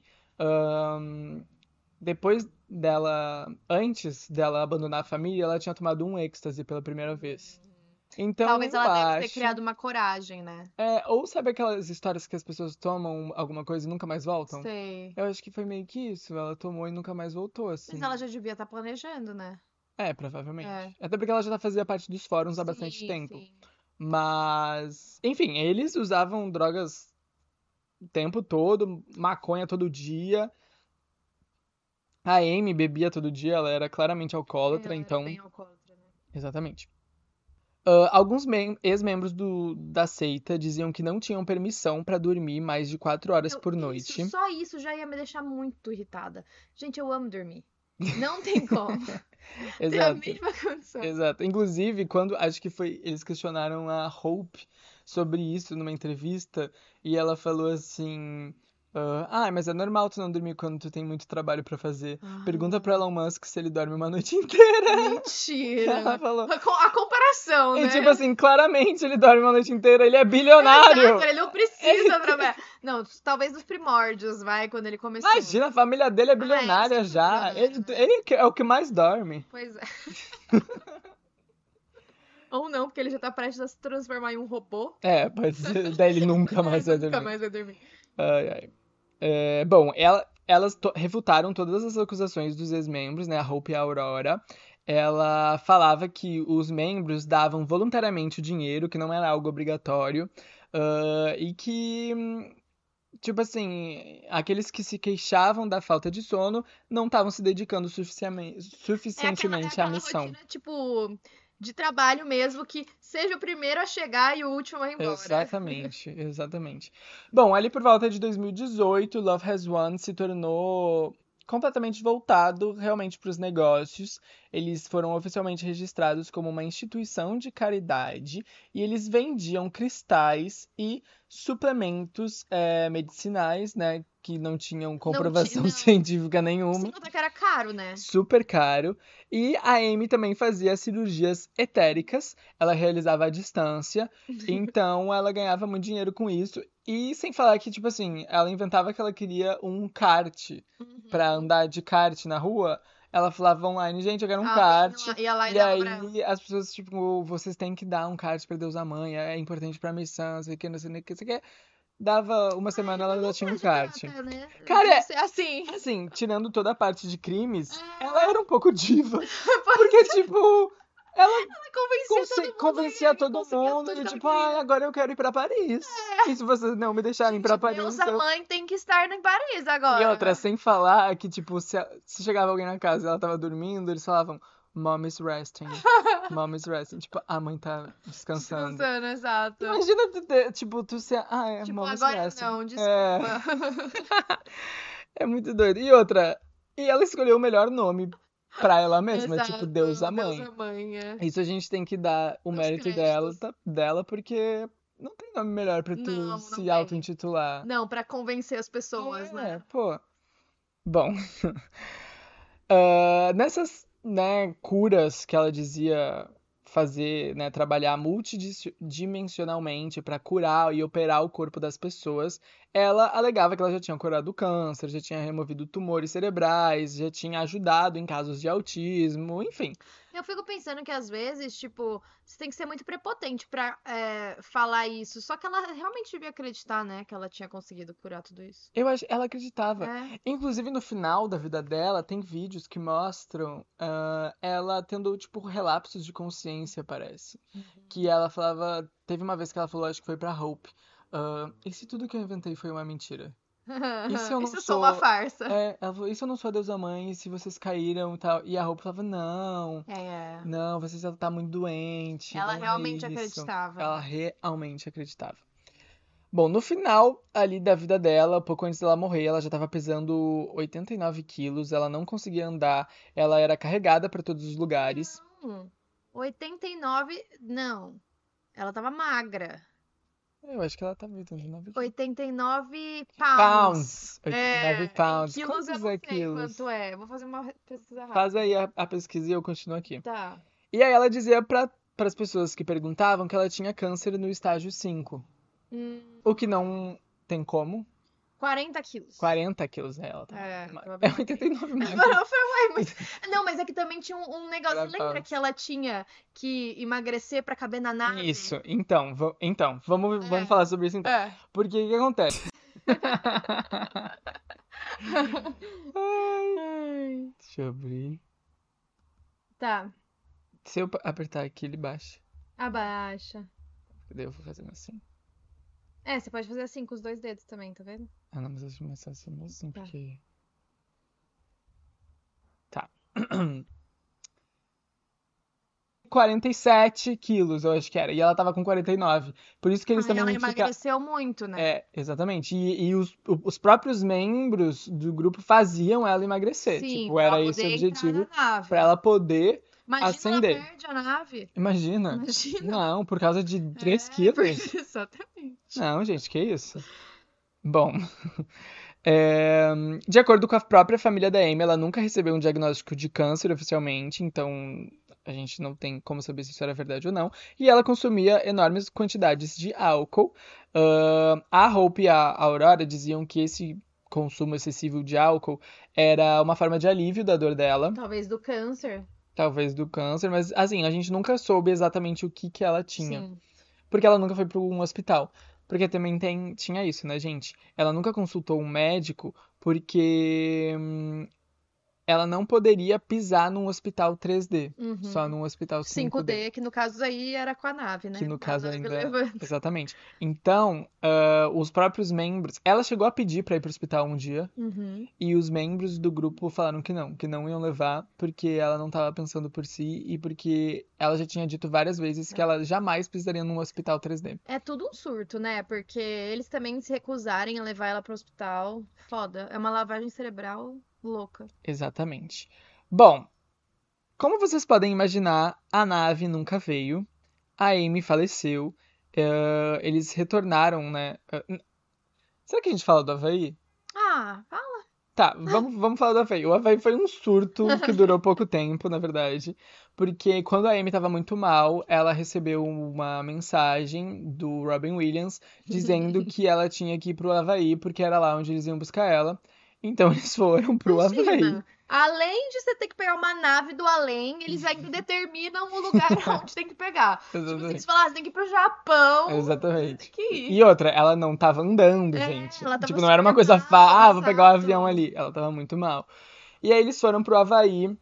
depois dela, antes dela abandonar a família, ela tinha tomado um êxtase pela primeira vez. Então, Talvez ela deve ter acho... criado uma coragem, né? Ou sabe aquelas histórias que as pessoas tomam alguma coisa e nunca mais voltam? Sei. Eu acho que foi meio que isso. Ela tomou e nunca mais voltou, assim. Mas ela já devia estar planejando, né? Provavelmente. É. Até porque ela já fazia parte dos fóruns há bastante tempo. Sim. Mas, enfim, eles usavam drogas o tempo todo, maconha todo dia. A Amy bebia todo dia, ela era claramente alcoólatra, Ela então... era bem alcoólatra, né? Exatamente. Alguns ex-membros da seita diziam que não tinham permissão pra dormir mais de 4 horas por noite. Só isso já ia me deixar muito irritada. Gente, eu amo dormir. Não tem como. Tem a mesma condição. Exato. Inclusive, acho que eles questionaram a Hope sobre isso numa entrevista, e ela falou assim... mas é normal tu não dormir quando tu tem muito trabalho pra fazer. Pergunta pro Elon Musk se ele dorme uma noite inteira. Mentira. Ela falou. A comparação, né? E tipo assim, claramente ele dorme uma noite inteira, ele é bilionário. Exato, ele não precisa trabalhar. Não, talvez nos primórdios, quando ele começou. Imagina, a família dele é bilionária já. Ele é o que mais dorme. Pois é. Ou não, porque ele já tá prestes a se transformar em um robô. Pode ser. Daí ele nunca mais vai dormir. Nunca mais vai dormir. Ai. Bom, elas refutaram todas as acusações dos ex-membros, né? A Hope e a Aurora. Ela falava que os membros davam voluntariamente o dinheiro, que não era algo obrigatório. E que, tipo assim, aqueles que se queixavam da falta de sono não estavam se dedicando suficientemente à missão. Rotina, tipo, de trabalho mesmo, que seja o primeiro a chegar e o último a ir embora. Exatamente. Bom, ali por volta de 2018, Love Has Won se tornou completamente voltado realmente para os negócios. Eles foram oficialmente registrados como uma instituição de caridade e eles vendiam cristais e suplementos medicinais, né, que não tinham comprovação científica nenhuma. Sem contar que era caro, né? Super caro. E a Amy também fazia cirurgias etéricas. Ela realizava à distância. Então, ela ganhava muito dinheiro com isso. E sem falar que, tipo assim, ela inventava que ela queria um kart pra andar de kart na rua. Ela falava online, gente, eu quero um kart. Ia lá e aí as pessoas, tipo, vocês têm que dar um kart pra Deus da Mãe. É importante pra missão, não sei o que, não sei o que, não sei o que. Dava uma semana, ela já tinha um kart. Né? Cara, assim, tirando toda a parte de crimes, ela era um pouco diva. Porque, tipo, ela convencia todo mundo e, tipo, agora eu quero ir pra Paris. E se vocês não me deixarem pra Paris... Deus, a mãe tem que estar em Paris agora. E outra, sem falar que, tipo, se chegava alguém na casa e ela tava dormindo, eles falavam... Mom is resting. Mom is resting. Tipo, a mãe tá descansando. Descansando, exato. Imagina, tipo, tu ser... tipo, mom is agora resting. não, desculpa. É muito doido. E outra, ela escolheu o melhor nome pra ela mesma. Exato, tipo, Deus a Mãe. Deus a Mãe, Isso a gente tem que dar o mérito dela, porque não tem nome melhor pra tu se auto-intitular. Não, pra convencer as pessoas, né? Pô. Bom. Nessas, né, curas que ela dizia fazer, né, trabalhar multidimensionalmente para curar e operar o corpo das pessoas, ela alegava que ela já tinha curado o câncer, já tinha removido tumores cerebrais, já tinha ajudado em casos de autismo, enfim. Eu fico pensando que às vezes, tipo, você tem que ser muito prepotente pra falar isso. Só que ela realmente devia acreditar, né? Que ela tinha conseguido curar tudo isso. Eu acho, ela acreditava. É. Inclusive, no final da vida dela, tem vídeos que mostram ela tendo, tipo, relapsos de consciência, parece. Que ela falava. Teve uma vez que ela falou, acho que foi pra Hope. E se tudo que eu inventei foi uma mentira? E se eu não Isso é só uma sou. farsa. Ela falou, e se eu não sou a deusa mãe? E se vocês caíram e tal? E a Hope falava, não. É. Não, você já tá muito doente. Ela Não é realmente isso. acreditava. Ela realmente acreditava. Bom, no final ali da vida dela, pouco antes dela morrer, ela já estava pesando 89 quilos, ela não conseguia andar, ela era carregada para todos os lugares. Não. 89. Não. Ela tava magra. Eu acho que ela tá 89 quilos. 89 pounds. Pounds! 89 pounds. Em quilos Quantos eu não sei quilos? quanto é. Vou fazer uma pesquisa rápida. Faz aí a pesquisa e eu continuo aqui. Tá. E aí ela dizia para as pessoas que perguntavam que ela tinha câncer no estágio 5. O que não tem como. 40 quilos. 40 quilos ela. Tá? É 89 mais. Não, mas é que também tinha um negócio. Lembra que ela tinha que emagrecer pra caber na nave? Isso. Então, vamos falar sobre isso então. Porque o que acontece? Ai. Deixa eu abrir. Tá. Se eu apertar aqui, ele baixa. Abaixa. Daí eu vou fazendo assim. Você pode fazer assim com os 2 dedos também, tá vendo? Ah, não, mas eu acho mais fácil assim, porque... Tá. 47 quilos, eu acho que era. E ela tava com 49. Por isso que eles também ela não emagreceu muito, né? Exatamente. E os próprios membros do grupo faziam ela emagrecer. Sim, tipo, era esse o objetivo. Pra ela poder ascender. Ela perde a nave. Imagina. Não, por causa de 3 quilos. Exatamente. Não, gente, que isso? Bom... de acordo com a própria família da Amy, ela nunca recebeu um diagnóstico de câncer oficialmente, então a gente não tem como saber se isso era verdade ou não. E ela consumia enormes quantidades de álcool. A Hope e a Aurora diziam que esse consumo excessivo de álcool era uma forma de alívio da dor dela. Talvez do câncer. Talvez do câncer, mas assim, a gente nunca soube exatamente o que ela tinha. Sim. Porque ela nunca foi para um hospital. Porque também tinha isso, né, gente? Ela nunca consultou um médico porque ela não poderia pisar num hospital 3D. Só num hospital 5D. Que no caso aí era com a nave, né? Que no caso ainda... Levanta. Exatamente. Então, os próprios membros... Ela chegou a pedir pra ir pro hospital um dia. E os membros do grupo falaram que não iam levar, porque ela não tava pensando por si e porque ela já tinha dito várias vezes que ela jamais pisaria num hospital 3D. É tudo um surto, né? Porque eles também se recusarem a levar ela pro hospital. Foda. É uma lavagem cerebral louca. Exatamente. Bom, como vocês podem imaginar, a nave nunca veio. A Amy faleceu. Eles retornaram, né? Será que a gente fala do Havaí? Ah, fala. Tá, vamos falar do Havaí. O Havaí foi um surto que durou pouco tempo, na verdade. Porque quando a Amy tava muito mal, ela recebeu uma mensagem do Robin Williams dizendo que ela tinha que ir pro Havaí, porque era lá onde eles iam buscar ela. Então eles foram pro Havaí. Além de você ter que pegar uma nave do além, eles ainda determinam o lugar onde tem que pegar. Tipo, se eles falassem, tem que ir pro Japão. Exatamente. Tem que ir. E outra, ela não tava andando, gente. Ela tava tipo, não era uma coisa mal, fácil, vou pegar um avião ali. Ela tava muito mal. E aí eles foram pro Havaí.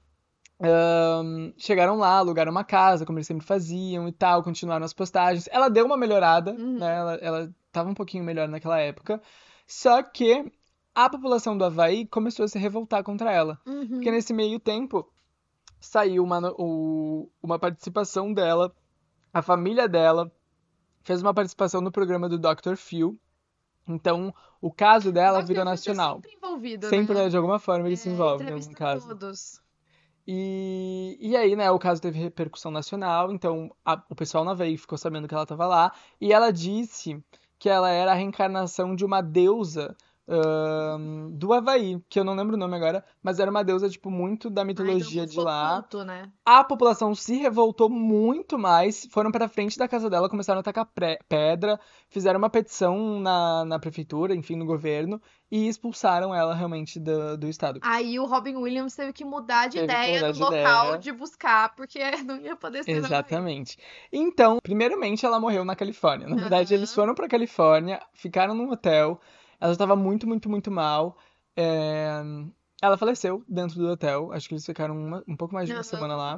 Chegaram lá, alugaram uma casa, como eles sempre faziam e tal, continuaram as postagens. Ela deu uma melhorada, né? Ela tava um pouquinho melhor naquela época. Só que a população do Havaí começou a se revoltar contra ela. Porque nesse meio tempo saiu uma participação dela, a família dela fez uma participação no programa do Dr. Phil. Então, o caso dela virou nacional. Sempre envolvido, sempre, né? De alguma forma, ele se envolve em algum caso. Todos. E aí, né, o caso teve repercussão nacional, então o pessoal na Havaí ficou sabendo que ela estava lá, e ela disse que ela era a reencarnação de uma deusa do Havaí, que eu não lembro o nome agora, mas era uma deusa, tipo, muito da mitologia de lá. Culto, né? A população se revoltou muito mais, foram pra frente da casa dela, começaram a atacar pedra, fizeram uma petição na prefeitura, enfim, no governo, e expulsaram ela realmente do estado. Aí o Robin Williams teve que mudar de Teve que ideia mudar do de local ideia. de buscar, porque não ia poder ser no Havaí. Exatamente. Então, primeiramente ela morreu na Califórnia. Na verdade, eles foram pra Califórnia, ficaram num hotel. Ela estava muito, muito, muito mal. É, Ela faleceu dentro do hotel. Acho que eles ficaram um pouco mais de uma semana lá.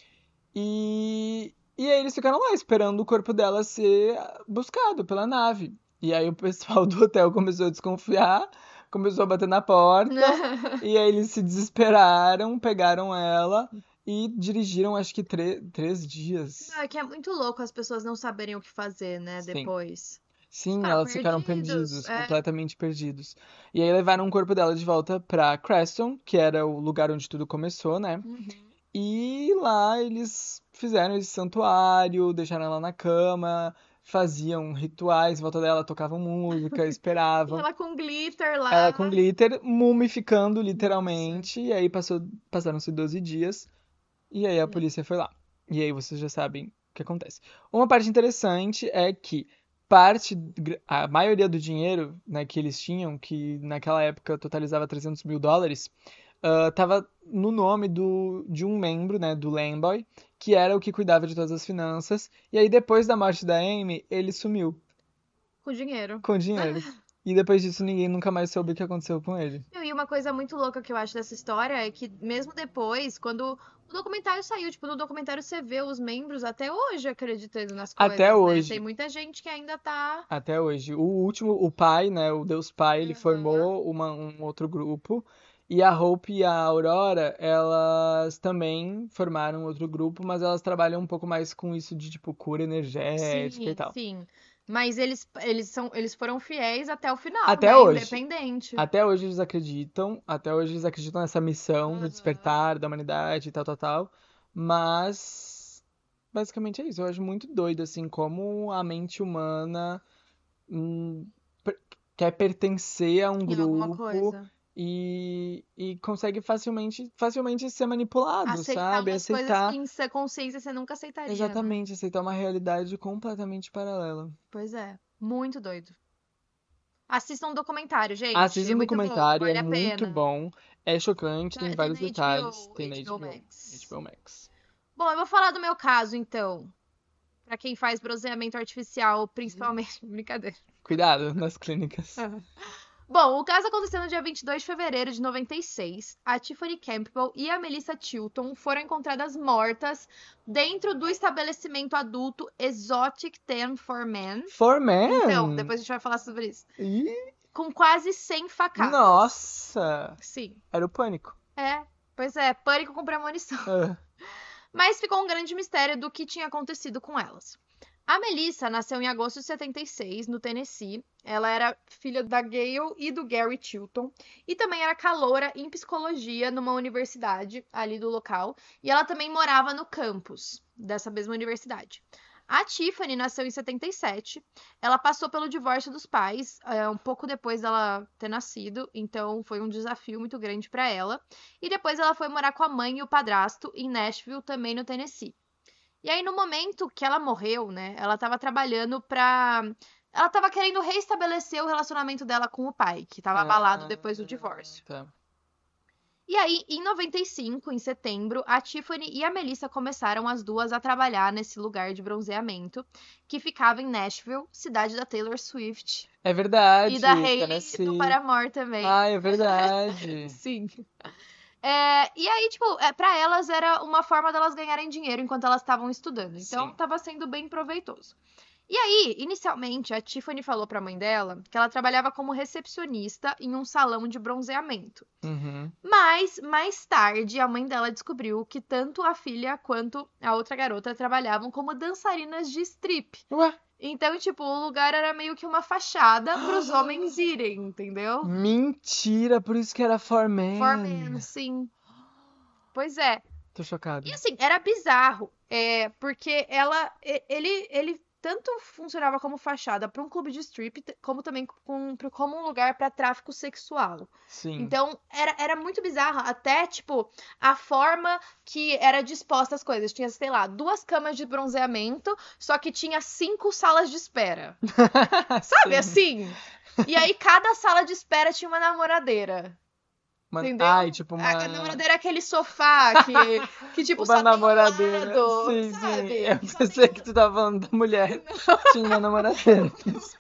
E aí eles ficaram lá esperando o corpo dela ser buscado pela nave. E aí o pessoal do hotel começou a desconfiar, começou a bater na porta. E aí eles se desesperaram, pegaram ela e dirigiram, acho que 3 dias. Não, é que é muito louco as pessoas não saberem o que fazer, né, Sim. depois. Sim, Ficaram elas ficaram perdidos, perdidos, é. completamente perdidos. E aí levaram o corpo dela de volta pra Creston, que era o lugar onde tudo começou, né? E lá eles fizeram esse santuário, deixaram ela na cama, faziam rituais em volta dela, tocavam música, E esperavam. ela com glitter lá. Ela com glitter, mumificando literalmente. E aí passaram-se 12 dias. E aí a polícia foi lá. E aí vocês já sabem o que acontece. Uma parte interessante é que a maioria do dinheiro, né, que eles tinham, que naquela época totalizava $300 mil, tava no nome de um membro, né, do Lamboy, que era o que cuidava de todas as finanças. E aí depois da morte da Amy, ele sumiu Com dinheiro. com o dinheiro. E depois disso ninguém nunca mais soube o que aconteceu com ele. E uma coisa muito louca que eu acho dessa história é que mesmo depois, quando o documentário saiu, tipo, no documentário você vê os membros até hoje acreditando nas coisas, Até né? hoje. Tem muita gente que ainda tá... Até hoje. O pai, né, o Deus Pai, ele formou um outro grupo. E a Hope e a Aurora, elas também formaram outro grupo, mas elas trabalham um pouco mais com isso de, tipo, cura energética e tal. Sim. Mas eles foram fiéis até o final, Até né? hoje. Independente. Até hoje eles acreditam nessa missão do despertar da humanidade e tal, tal, tal. Mas, basicamente é isso. Eu acho muito doido, assim, como a mente humana per- quer pertencer a um Em alguma grupo coisa. e consegue facilmente ser manipulado, Aceitar sabe? umas coisas que Aceitar, em sua consciência você nunca aceitaria, né? exatamente, aceitar uma realidade completamente paralela. Pois é. Muito doido. Assistam um documentário, gente. Assista É um muito bom, documentário, é vale a muito pena. bom, é chocante, tem Tem vários na detalhes, HBO, tem na HBO HBO, Max. HBO Max. Bom, eu vou falar do meu caso, então. Pra quem faz bronzeamento artificial, principalmente. Brincadeira. Cuidado nas clínicas. Bom, o caso aconteceu no dia 22 de fevereiro de 96. A Tiffany Campbell e a Melissa Chilton foram encontradas mortas dentro do estabelecimento adulto Exotic Ten for Men. For Men? Então, depois a gente vai falar sobre isso. Ih, Com quase 100 facadas. nossa! Sim. Era o pânico. Pois é, pânico com premonição. Mas ficou um grande mistério do que tinha acontecido com elas. A Melissa nasceu em agosto de 76, no Tennessee. Ela era filha da Gayle e do Gary Chilton. E também era caloura em psicologia numa universidade ali do local. E ela também morava no campus dessa mesma universidade. A Tiffany nasceu em 77. Ela passou pelo divórcio dos pais um pouco depois dela ter nascido, então foi um desafio muito grande para ela. E depois ela foi morar com a mãe e o padrasto em Nashville, também no Tennessee. E aí no momento que ela morreu, né, ela estava trabalhando pra... Ela estava querendo restabelecer o relacionamento dela com o pai, que estava abalado depois do divórcio. Tá. E aí, em 95, em setembro, a Tiffany e a Melissa começaram as duas a trabalhar nesse lugar de bronzeamento, que ficava em Nashville, cidade da Taylor Swift. É verdade. E da Hailey Tennessee. do Paramore também. Ah, é verdade. Sim. E aí, tipo, pra elas era uma forma delas ganharem dinheiro enquanto elas estavam estudando. Então, tava sendo bem proveitoso. E aí, inicialmente, a Tiffany falou pra mãe dela que ela trabalhava como recepcionista em um salão de bronzeamento. Uhum. Mas, mais tarde, a mãe dela descobriu que tanto a filha quanto a outra garota trabalhavam como dançarinas de strip. Ué? Então, tipo, o lugar era meio que uma fachada pros homens irem, entendeu? Mentira, por isso que era For Men. For Men, sim. Pois é. Tô chocado. E assim, era bizarro. Porque ele tanto funcionava como fachada para um clube de strip, como também como um lugar para tráfico sexual. Sim. Então, era muito bizarro. Até, tipo, a forma que era disposta as coisas. Tinha, sei lá, 2 camas de bronzeamento, só que tinha 5 salas de espera. Sabe, assim? E aí, cada sala de espera tinha uma namoradeira. Entendeu? Ai, tipo uma... A namoradeira é aquele sofá que tipo, uma só namoradeira. tem um lado, Sim, sabe? sim. Eu Só pensei tem que tu tava falando da mulher. Tinha uma namoradeira.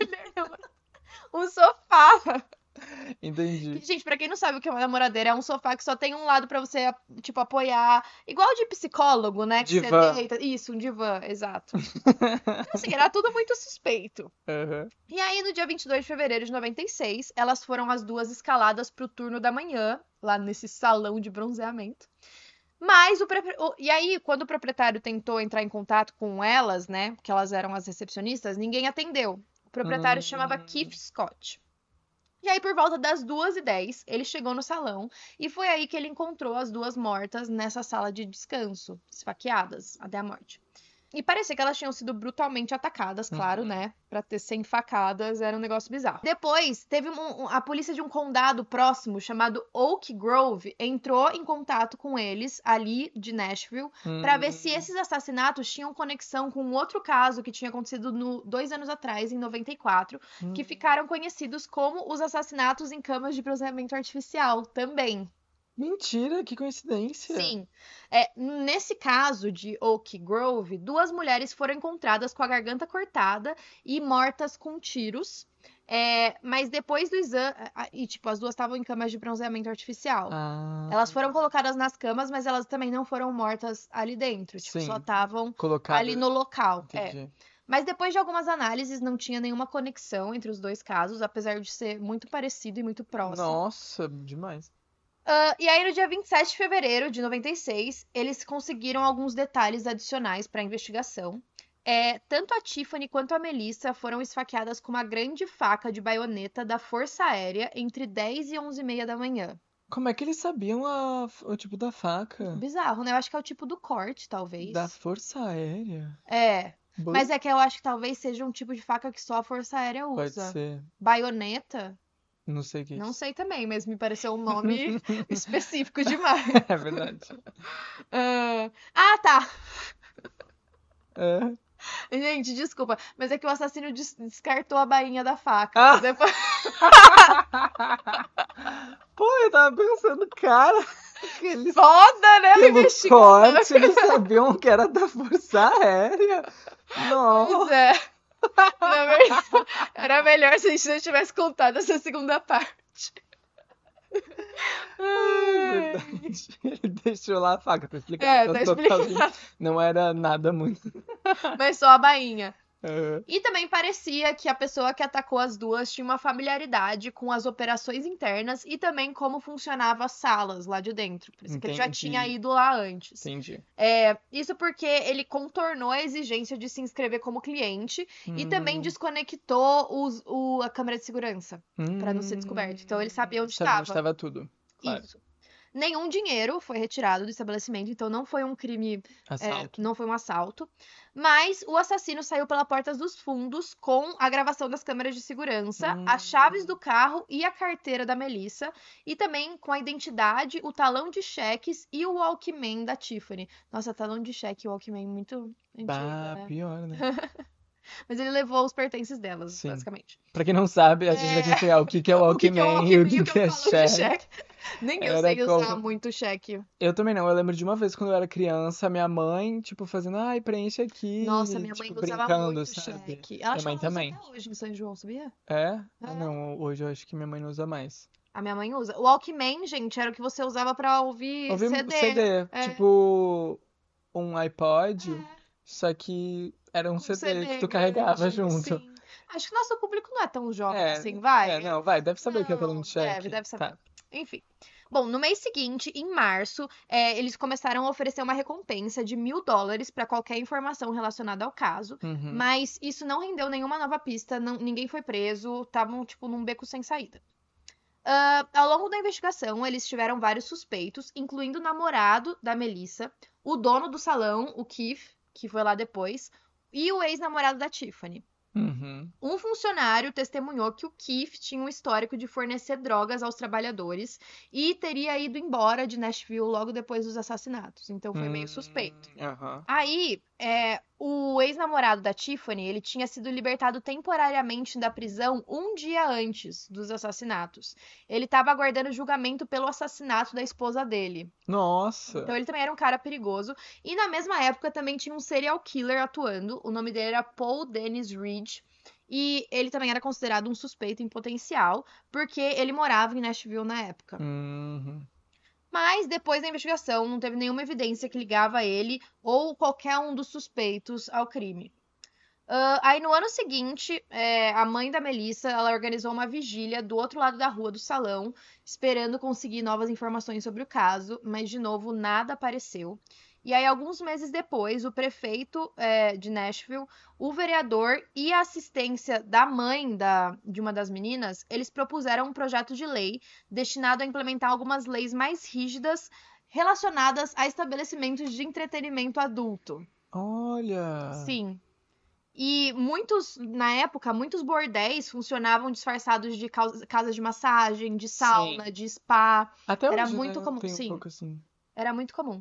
um sofá. Entendi. Gente, pra quem não sabe o que é uma namoradeira, é um sofá que só tem um lado pra você, tipo, apoiar. Igual de psicólogo, né? Que Divã. você deita. Isso, um divã, exato. Então, assim, era tudo muito suspeito. Uhum. E aí, no dia 22 de fevereiro de 96, elas foram as 2 escaladas pro turno da manhã, lá nesse salão de bronzeamento. Mas e aí, quando o proprietário tentou entrar em contato com elas, né? Porque elas eram as recepcionistas, ninguém atendeu. O proprietário chamava Keith Scott. E aí, por volta das 2h10, ele chegou no salão e foi aí que ele encontrou as 2 mortas nessa sala de descanso, esfaqueadas até a morte. E parecia que elas tinham sido brutalmente atacadas, claro, né? Pra ser enfacadas, era um negócio bizarro. Depois, teve a polícia de um condado próximo, chamado Oak Grove, entrou em contato com eles, ali de Nashville, pra ver se esses assassinatos tinham conexão com outro caso que tinha acontecido 2 anos atrás, em 94, que ficaram conhecidos como os assassinatos em camas de bronzeamento artificial também. Mentira, que coincidência. Sim. Nesse caso de Oak Grove, 2 mulheres foram encontradas com a garganta cortada e mortas com tiros. Mas depois do exame. E, tipo, as 2 estavam em camas de bronzeamento artificial. Elas foram colocadas nas camas, mas elas também não foram mortas ali dentro. Tipo, só estavam ali no local. Mas depois de algumas análises, não tinha nenhuma conexão entre os 2 casos, apesar de ser muito parecido e muito próximo. Nossa, demais. E aí, no dia 27 de fevereiro de 96, eles conseguiram alguns detalhes adicionais para a investigação. Tanto a Tiffany quanto a Melissa foram esfaqueadas com uma grande faca de baioneta da Força Aérea entre 10 e 11h30 da manhã. Como é que eles sabiam o tipo da faca? Bizarro, né? Eu acho que é o tipo do corte, talvez. Da Força Aérea? Mas é que eu acho que talvez seja um tipo de faca que só a Força Aérea usa. Pode ser. Baioneta? Não sei o que é Não isso. sei também, mas me pareceu um nome específico demais. É verdade. Tá. É. Gente, desculpa, mas é que o assassino descartou a bainha da faca. Depois... Pô, eu tava pensando, cara, que eles... Foda, né? Pelo corte, eles sabiam que era da Força Aérea. Nossa. Pois é. Na verdade, era melhor se a gente não tivesse contado essa segunda parte. Verdade. Ele deixou lá a faca, tá explicado. Tá explicado. Não era nada muito. Mas só a bainha. E também parecia que a pessoa que atacou as 2 tinha uma familiaridade com as operações internas e também como funcionavam as salas lá de dentro. Por isso que ele já tinha ido lá antes. Entendi. Isso porque ele contornou a exigência de se inscrever como cliente e também desconectou a câmera de segurança para não ser descoberto. Então ele sabia onde estava. Estava tudo. Claro. Isso. Nenhum dinheiro foi retirado do estabelecimento, então não foi um crime, não foi um assalto. Mas o assassino saiu pela porta dos fundos com a gravação das câmeras de segurança, as chaves do carro e a carteira da Melissa, e também com a identidade, o talão de cheques e o Walkman da Tiffany. Nossa, talão de cheque e o Walkman muito antigo, né? Pior, né? Mas ele levou os pertences delas, basicamente. Pra quem não sabe, a gente vai explicar o que é o Walkman e o que é cheque. Nem eu sei usar muito cheque. Eu também não. Eu lembro de uma vez quando eu era criança, minha mãe, tipo, fazendo, preenche aqui. Nossa, minha mãe usava muito cheque. Ela minha mãe também. Até hoje em São João, sabia? Não, hoje eu acho que minha mãe não usa mais. A minha mãe usa. O Walkman, gente, era o que você usava pra ouvir CD. Tipo, um iPod, só que era um CD que tu carregava junto. Sim. Acho que nosso público não é tão jovem assim, vai? Deve saber o que é talão de cheque. Deve saber. Tá. Enfim. Bom, no mês seguinte, em março, eles começaram a oferecer uma recompensa de $1.000 para qualquer informação relacionada ao caso, mas isso não rendeu nenhuma nova pista, ninguém foi preso, estavam, tipo, num beco sem saída. Ao longo da investigação, eles tiveram vários suspeitos, incluindo o namorado da Melissa, o dono do salão, o Keith, que foi lá depois, e o ex-namorado da Tiffany. Um funcionário testemunhou que o Keith tinha um histórico de fornecer drogas aos trabalhadores e teria ido embora de Nashville logo depois dos assassinatos. Então foi meio suspeito. Aí, o ex-namorado da Tiffany, ele tinha sido libertado temporariamente da prisão um dia antes dos assassinatos. Ele estava aguardando julgamento pelo assassinato da esposa dele. Nossa! Então ele também era um cara perigoso. E na mesma época também tinha um serial killer atuando. O nome dele era Paul Dennis Ridge. E ele também era considerado um suspeito em potencial, porque ele morava em Nashville na época. Mas depois da investigação, não teve nenhuma evidência que ligava ele ou qualquer um dos suspeitos ao crime. Aí no ano seguinte, a mãe da Melissa, ela organizou uma vigília do outro lado da rua do salão, esperando conseguir novas informações sobre o caso, mas de novo nada apareceu. E aí, alguns meses depois, o prefeito de Nashville, o vereador e a assistência da mãe de uma das meninas, eles propuseram um projeto de lei destinado a implementar algumas leis mais rígidas relacionadas a estabelecimentos de entretenimento adulto. Olha! Sim. E na época, muitos bordéis funcionavam disfarçados de casas de massagem, de sauna, Sim. de spa. Até Era hoje, muito né? comum. Tem um Sim, pouco assim. era muito comum.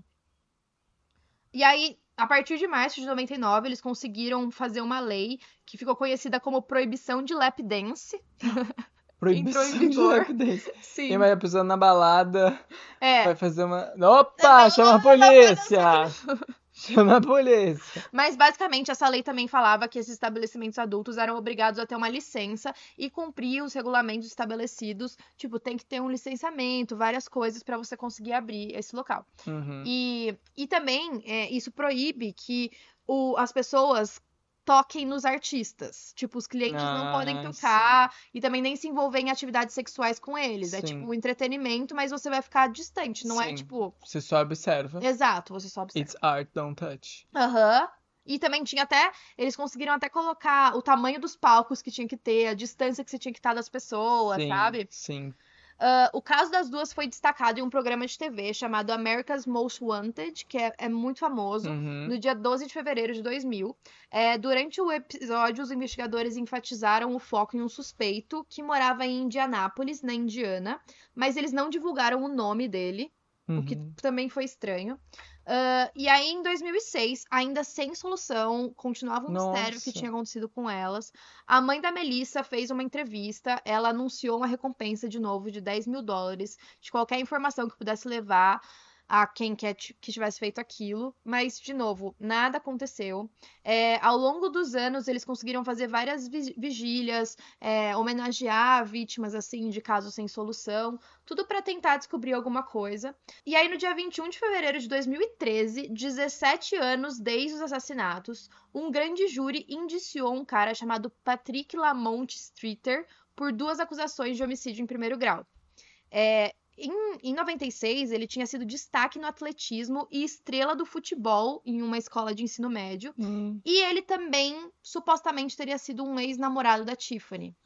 E aí, a partir de março de 99, eles conseguiram fazer uma lei que ficou conhecida como Proibição de Lap Dance. Proibição Entrou em vigor. de lap dance. Sim. E vai a pessoa na balada vai fazer uma... Não, Opa, chama a polícia! não. Chama a polícia. Mas, basicamente, essa lei também falava que esses estabelecimentos adultos eram obrigados a ter uma licença e cumprir os regulamentos estabelecidos. Tipo, tem que ter um licenciamento, várias coisas para você conseguir abrir esse local. E também, isso proíbe que as pessoas toquem nos artistas. Tipo, os clientes não podem tocar e também nem se envolver em atividades sexuais com eles. Sim. É tipo um entretenimento, mas você vai ficar distante, não é tipo... Você só observa. Exato, você só observa. It's art, don't touch. E também tinha eles conseguiram até colocar o tamanho dos palcos que tinha que ter, a distância que você tinha que estar das pessoas, sabe? Sim. O caso das duas foi destacado em um programa de TV chamado America's Most Wanted, que é muito famoso, no dia 12 de fevereiro de 2000. Durante o episódio, os investigadores enfatizaram o foco em um suspeito que morava em Indianápolis, na Indiana, mas eles não divulgaram o nome dele, o que também foi estranho. E aí, em 2006, ainda sem solução, continuava um mistério que tinha acontecido com elas. A mãe da Melissa fez uma entrevista, ela anunciou uma recompensa de novo de $10 mil de qualquer informação que pudesse levar a quem que tivesse feito aquilo, mas, de novo, nada aconteceu. Ao longo dos anos, eles conseguiram fazer várias vigílias, homenagear vítimas, assim, de casos sem solução, tudo para tentar descobrir alguma coisa. E aí, no dia 21 de fevereiro de 2013, 17 anos desde os assassinatos, um grande júri indiciou um cara chamado Patrick Lamont Streeter por 2 acusações de homicídio em primeiro grau. Em 96, ele tinha sido destaque no atletismo e estrela do futebol em uma escola de ensino médio. E ele também, supostamente, teria sido um ex-namorado da Tiffany.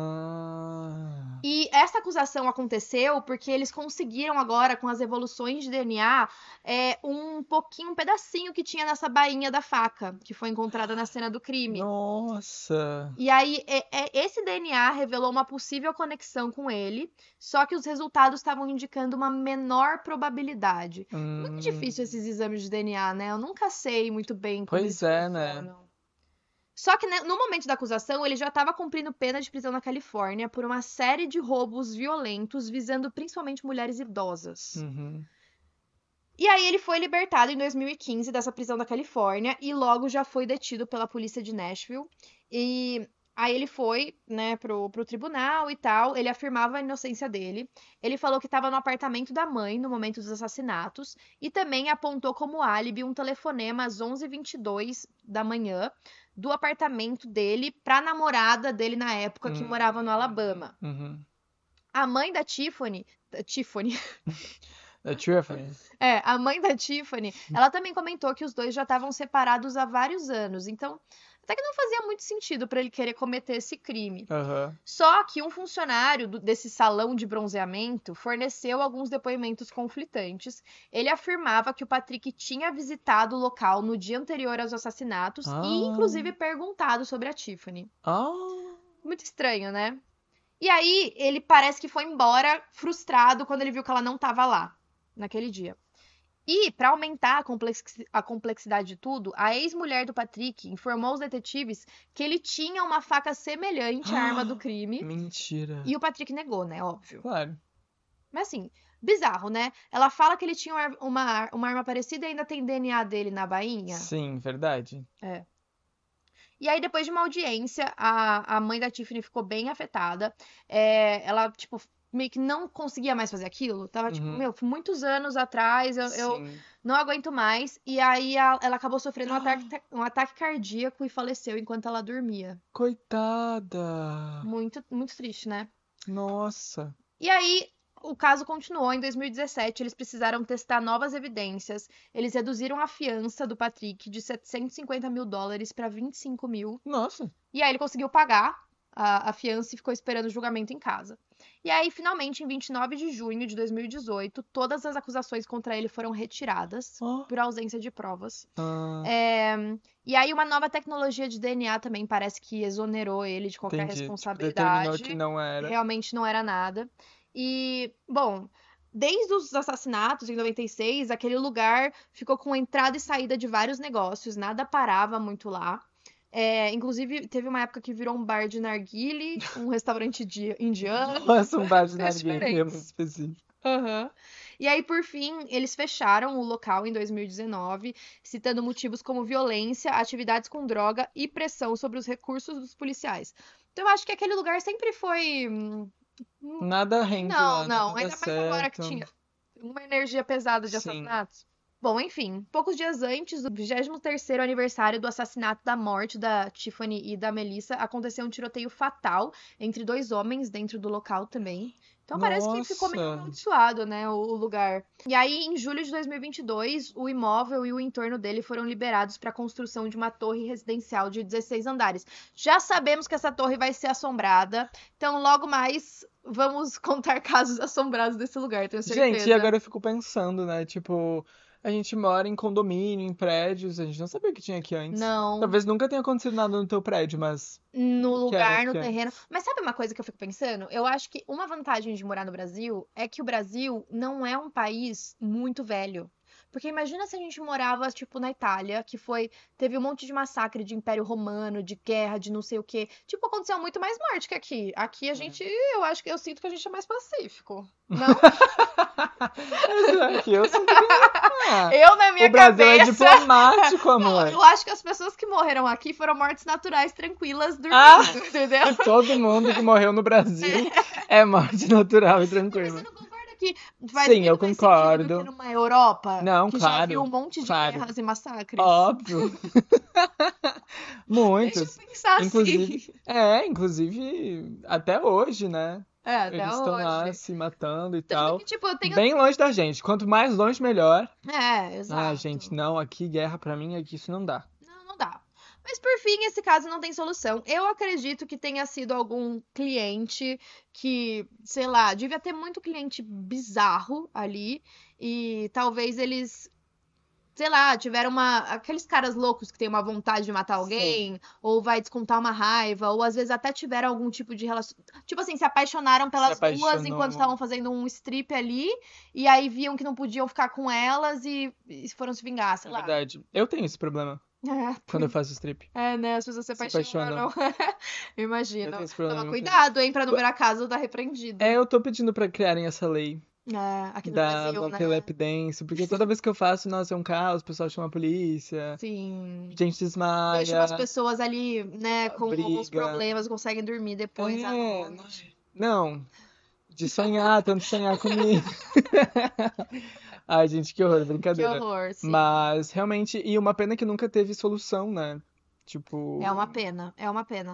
E essa acusação aconteceu porque eles conseguiram agora, com as evoluções de DNA, um pedacinho que tinha nessa bainha da faca, que foi encontrada na cena do crime. Nossa! E aí, esse DNA revelou uma possível conexão com ele, só que os resultados estavam indicando uma menor probabilidade. Muito difícil esses exames de DNA, né? Eu nunca sei muito bem como eles funcionam. Né? Só que, né, no momento da acusação, ele já estava cumprindo pena de prisão na Califórnia por uma série de roubos violentos visando principalmente mulheres idosas. E aí ele foi libertado em 2015 dessa prisão da Califórnia e logo já foi detido pela polícia de Nashville. E aí ele foi, né, pro tribunal e tal, ele afirmava a inocência dele. Ele falou que estava no apartamento da mãe no momento dos assassinatos e também apontou como álibi um telefonema às 11h22 da manhã do apartamento dele pra namorada dele na época que morava no Alabama. A mãe da Tiffany... A mãe da Tiffany, ela também comentou que os dois já estavam separados há vários anos. Então, Até que não fazia muito sentido pra ele querer cometer esse crime. Aham. Só que um funcionário desse salão de bronzeamento forneceu alguns depoimentos conflitantes. Ele afirmava que o Patrick tinha visitado o local no dia anterior aos assassinatos e, inclusive, perguntado sobre a Tiffany. Muito estranho, né? E aí, ele parece que foi embora frustrado quando ele viu que ela não estava lá, naquele dia. E, para aumentar a complexidade de tudo, a ex-mulher do Patrick informou aos detetives que ele tinha uma faca semelhante à arma do crime. Mentira. E o Patrick negou, né? Óbvio. Claro. Mas assim, bizarro, né? Ela fala que ele tinha uma arma parecida e ainda tem DNA dele na bainha. Sim, verdade. É. E aí, depois de uma audiência, a mãe da Tiffany ficou bem afetada. Ela, tipo, meio que não conseguia mais fazer aquilo. Tava, tipo, muitos anos atrás, eu não aguento mais. E aí, ela acabou sofrendo um ataque cardíaco e faleceu enquanto ela dormia. Coitada! Muito, muito triste, né? Nossa! E aí, o caso continuou. Em 2017, eles precisaram testar novas evidências. Eles reduziram a fiança do Patrick de $750 mil para 25 mil. Nossa! E aí ele conseguiu pagar a fiança e ficou esperando o julgamento em casa. E aí, finalmente, em 29 de junho de 2018, todas as acusações contra ele foram retiradas por ausência de provas. E aí, uma nova tecnologia de DNA também parece que exonerou ele de qualquer responsabilidade. Determinou que não era. Realmente não era nada. E, bom, desde os assassinatos em 96, aquele lugar ficou com entrada e saída de vários negócios, nada parava muito lá. Inclusive, teve uma época que virou um bar de narguile, um restaurante indiano. Nossa, um bar de narguile, é muito específico. E aí, por fim, eles fecharam o local em 2019, citando motivos como violência, atividades com droga e pressão sobre os recursos dos policiais. Então, eu acho que aquele lugar sempre foi... Nada rende lá, Não, nada ainda mais certo. agora que tinha uma energia pesada de assassinatos. Bom, enfim, poucos dias antes do 23º aniversário do assassinato da morte da Tiffany e da Melissa, aconteceu um tiroteio fatal entre 2 homens dentro do local também. Então parece que ficou meio amaldiçoado, né, o lugar. E aí, em julho de 2022, o imóvel e o entorno dele foram liberados para a construção de uma torre residencial de 16 andares. Já sabemos que essa torre vai ser assombrada, então logo mais vamos contar casos assombrados desse lugar, tenho certeza. Gente, e agora eu fico pensando, né, tipo... A gente mora em condomínio, em prédios, a gente não sabia o que tinha aqui antes. Não. Talvez nunca tenha acontecido nada no teu prédio, mas... No lugar, no terreno. Mas sabe uma coisa que eu fico pensando? Eu acho que uma vantagem de morar no Brasil é que o Brasil não é um país muito velho. Porque imagina se a gente morava, tipo, na Itália, que teve um monte de massacre de Império Romano, de guerra, de não sei o quê. Tipo, aconteceu muito mais morte que aqui. Aqui a gente, eu sinto que a gente é mais pacífico. Não? Aqui eu sinto que... Eu, na minha cabeça... O Brasil é diplomático, amor. Não, eu acho que as pessoas que morreram aqui foram mortes naturais, tranquilas, dormindo, entendeu? Todo mundo que morreu no Brasil é morte natural e tranquila. Mas você não concorda que faz Sim, muito eu mais concordo. sentido do que numa Europa? Não, que claro. já viu um monte de guerras e massacres. Óbvio. Muitos. Deixa eu pensar inclusive, assim. Inclusive até hoje, né? Até Eles estão lá se matando e tal. Que, tipo, eu tenho... Bem longe da gente. Quanto mais longe, melhor. Exato. Gente, não, aqui guerra pra mim, aqui isso não dá. Não dá. Mas por fim, esse caso não tem solução. Eu acredito que tenha sido algum cliente que, sei lá, devia ter muito cliente bizarro ali. E talvez eles, sei lá, tiveram aqueles caras loucos que tem uma vontade de matar alguém, Sim. ou vai descontar uma raiva, ou às vezes até tiveram algum tipo de relação. Tipo assim, se apaixonaram pelas duas enquanto estavam fazendo um strip ali, e aí viam que não podiam ficar com elas e foram se vingar, sei lá. É verdade. Eu tenho esse problema. Quando eu faço strip. Né? As pessoas se apaixonam. Imagino. Toma cuidado, pra não virar caso da repreendida. Eu tô pedindo pra criarem essa lei. Aqui no Brasil, da lap dance, porque toda vez que eu faço, nossa, é um caos, o pessoal chama a polícia. Sim. Gente desmaia. Deixa umas pessoas ali, né, com alguns problemas, conseguem dormir depois. Não. De sonhar, tanto sonhar comigo. Ai, gente, que horror, brincadeira. Que horror, sim. Mas, realmente, e uma pena que nunca teve solução, né? Tipo... É uma pena.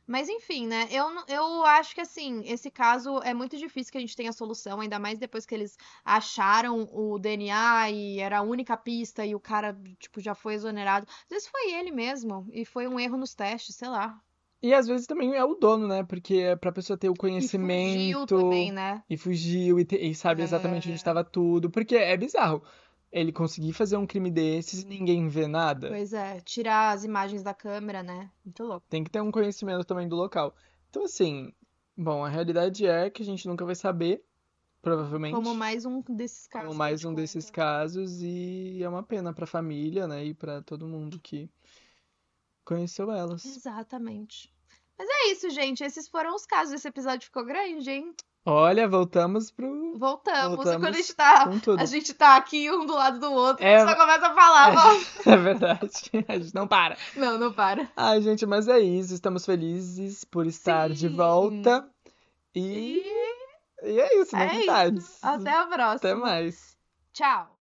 Mas enfim, né? Eu acho que assim, esse caso é muito difícil que a gente tenha solução, ainda mais depois que eles acharam o DNA e era a única pista e o cara, tipo, já foi exonerado. Às vezes foi ele mesmo e foi um erro nos testes, sei lá. E às vezes também é o dono, né? Porque é pra pessoa ter o E fugiu também, conhecimento né? e fugiu e sabe exatamente onde estava tudo. Porque é bizarro ele conseguir fazer um crime desses e ninguém vê nada. Pois é, tirar as imagens da câmera, né? Muito louco. Tem que ter um conhecimento também do local. Então, assim, bom, a realidade é que a gente nunca vai saber, Como provavelmente, mais um desses como casos que a mais gente um desses conta. casos, e é uma pena pra família, né? E pra todo mundo que conheceu elas. Exatamente. Mas é isso, gente. Esses foram os casos. Esse episódio ficou grande, hein? Olha, voltamos pro. Voltamos. E quando Voltamos a com tudo. gente tá aqui um do lado do outro, É, só começa a falar. é verdade. A gente não para. Não, não para. Ai, gente, mas é isso. Estamos felizes por estar de Sim. volta. E, E e é isso, é isso. novidades. Até a Até próxima. mais. Tchau.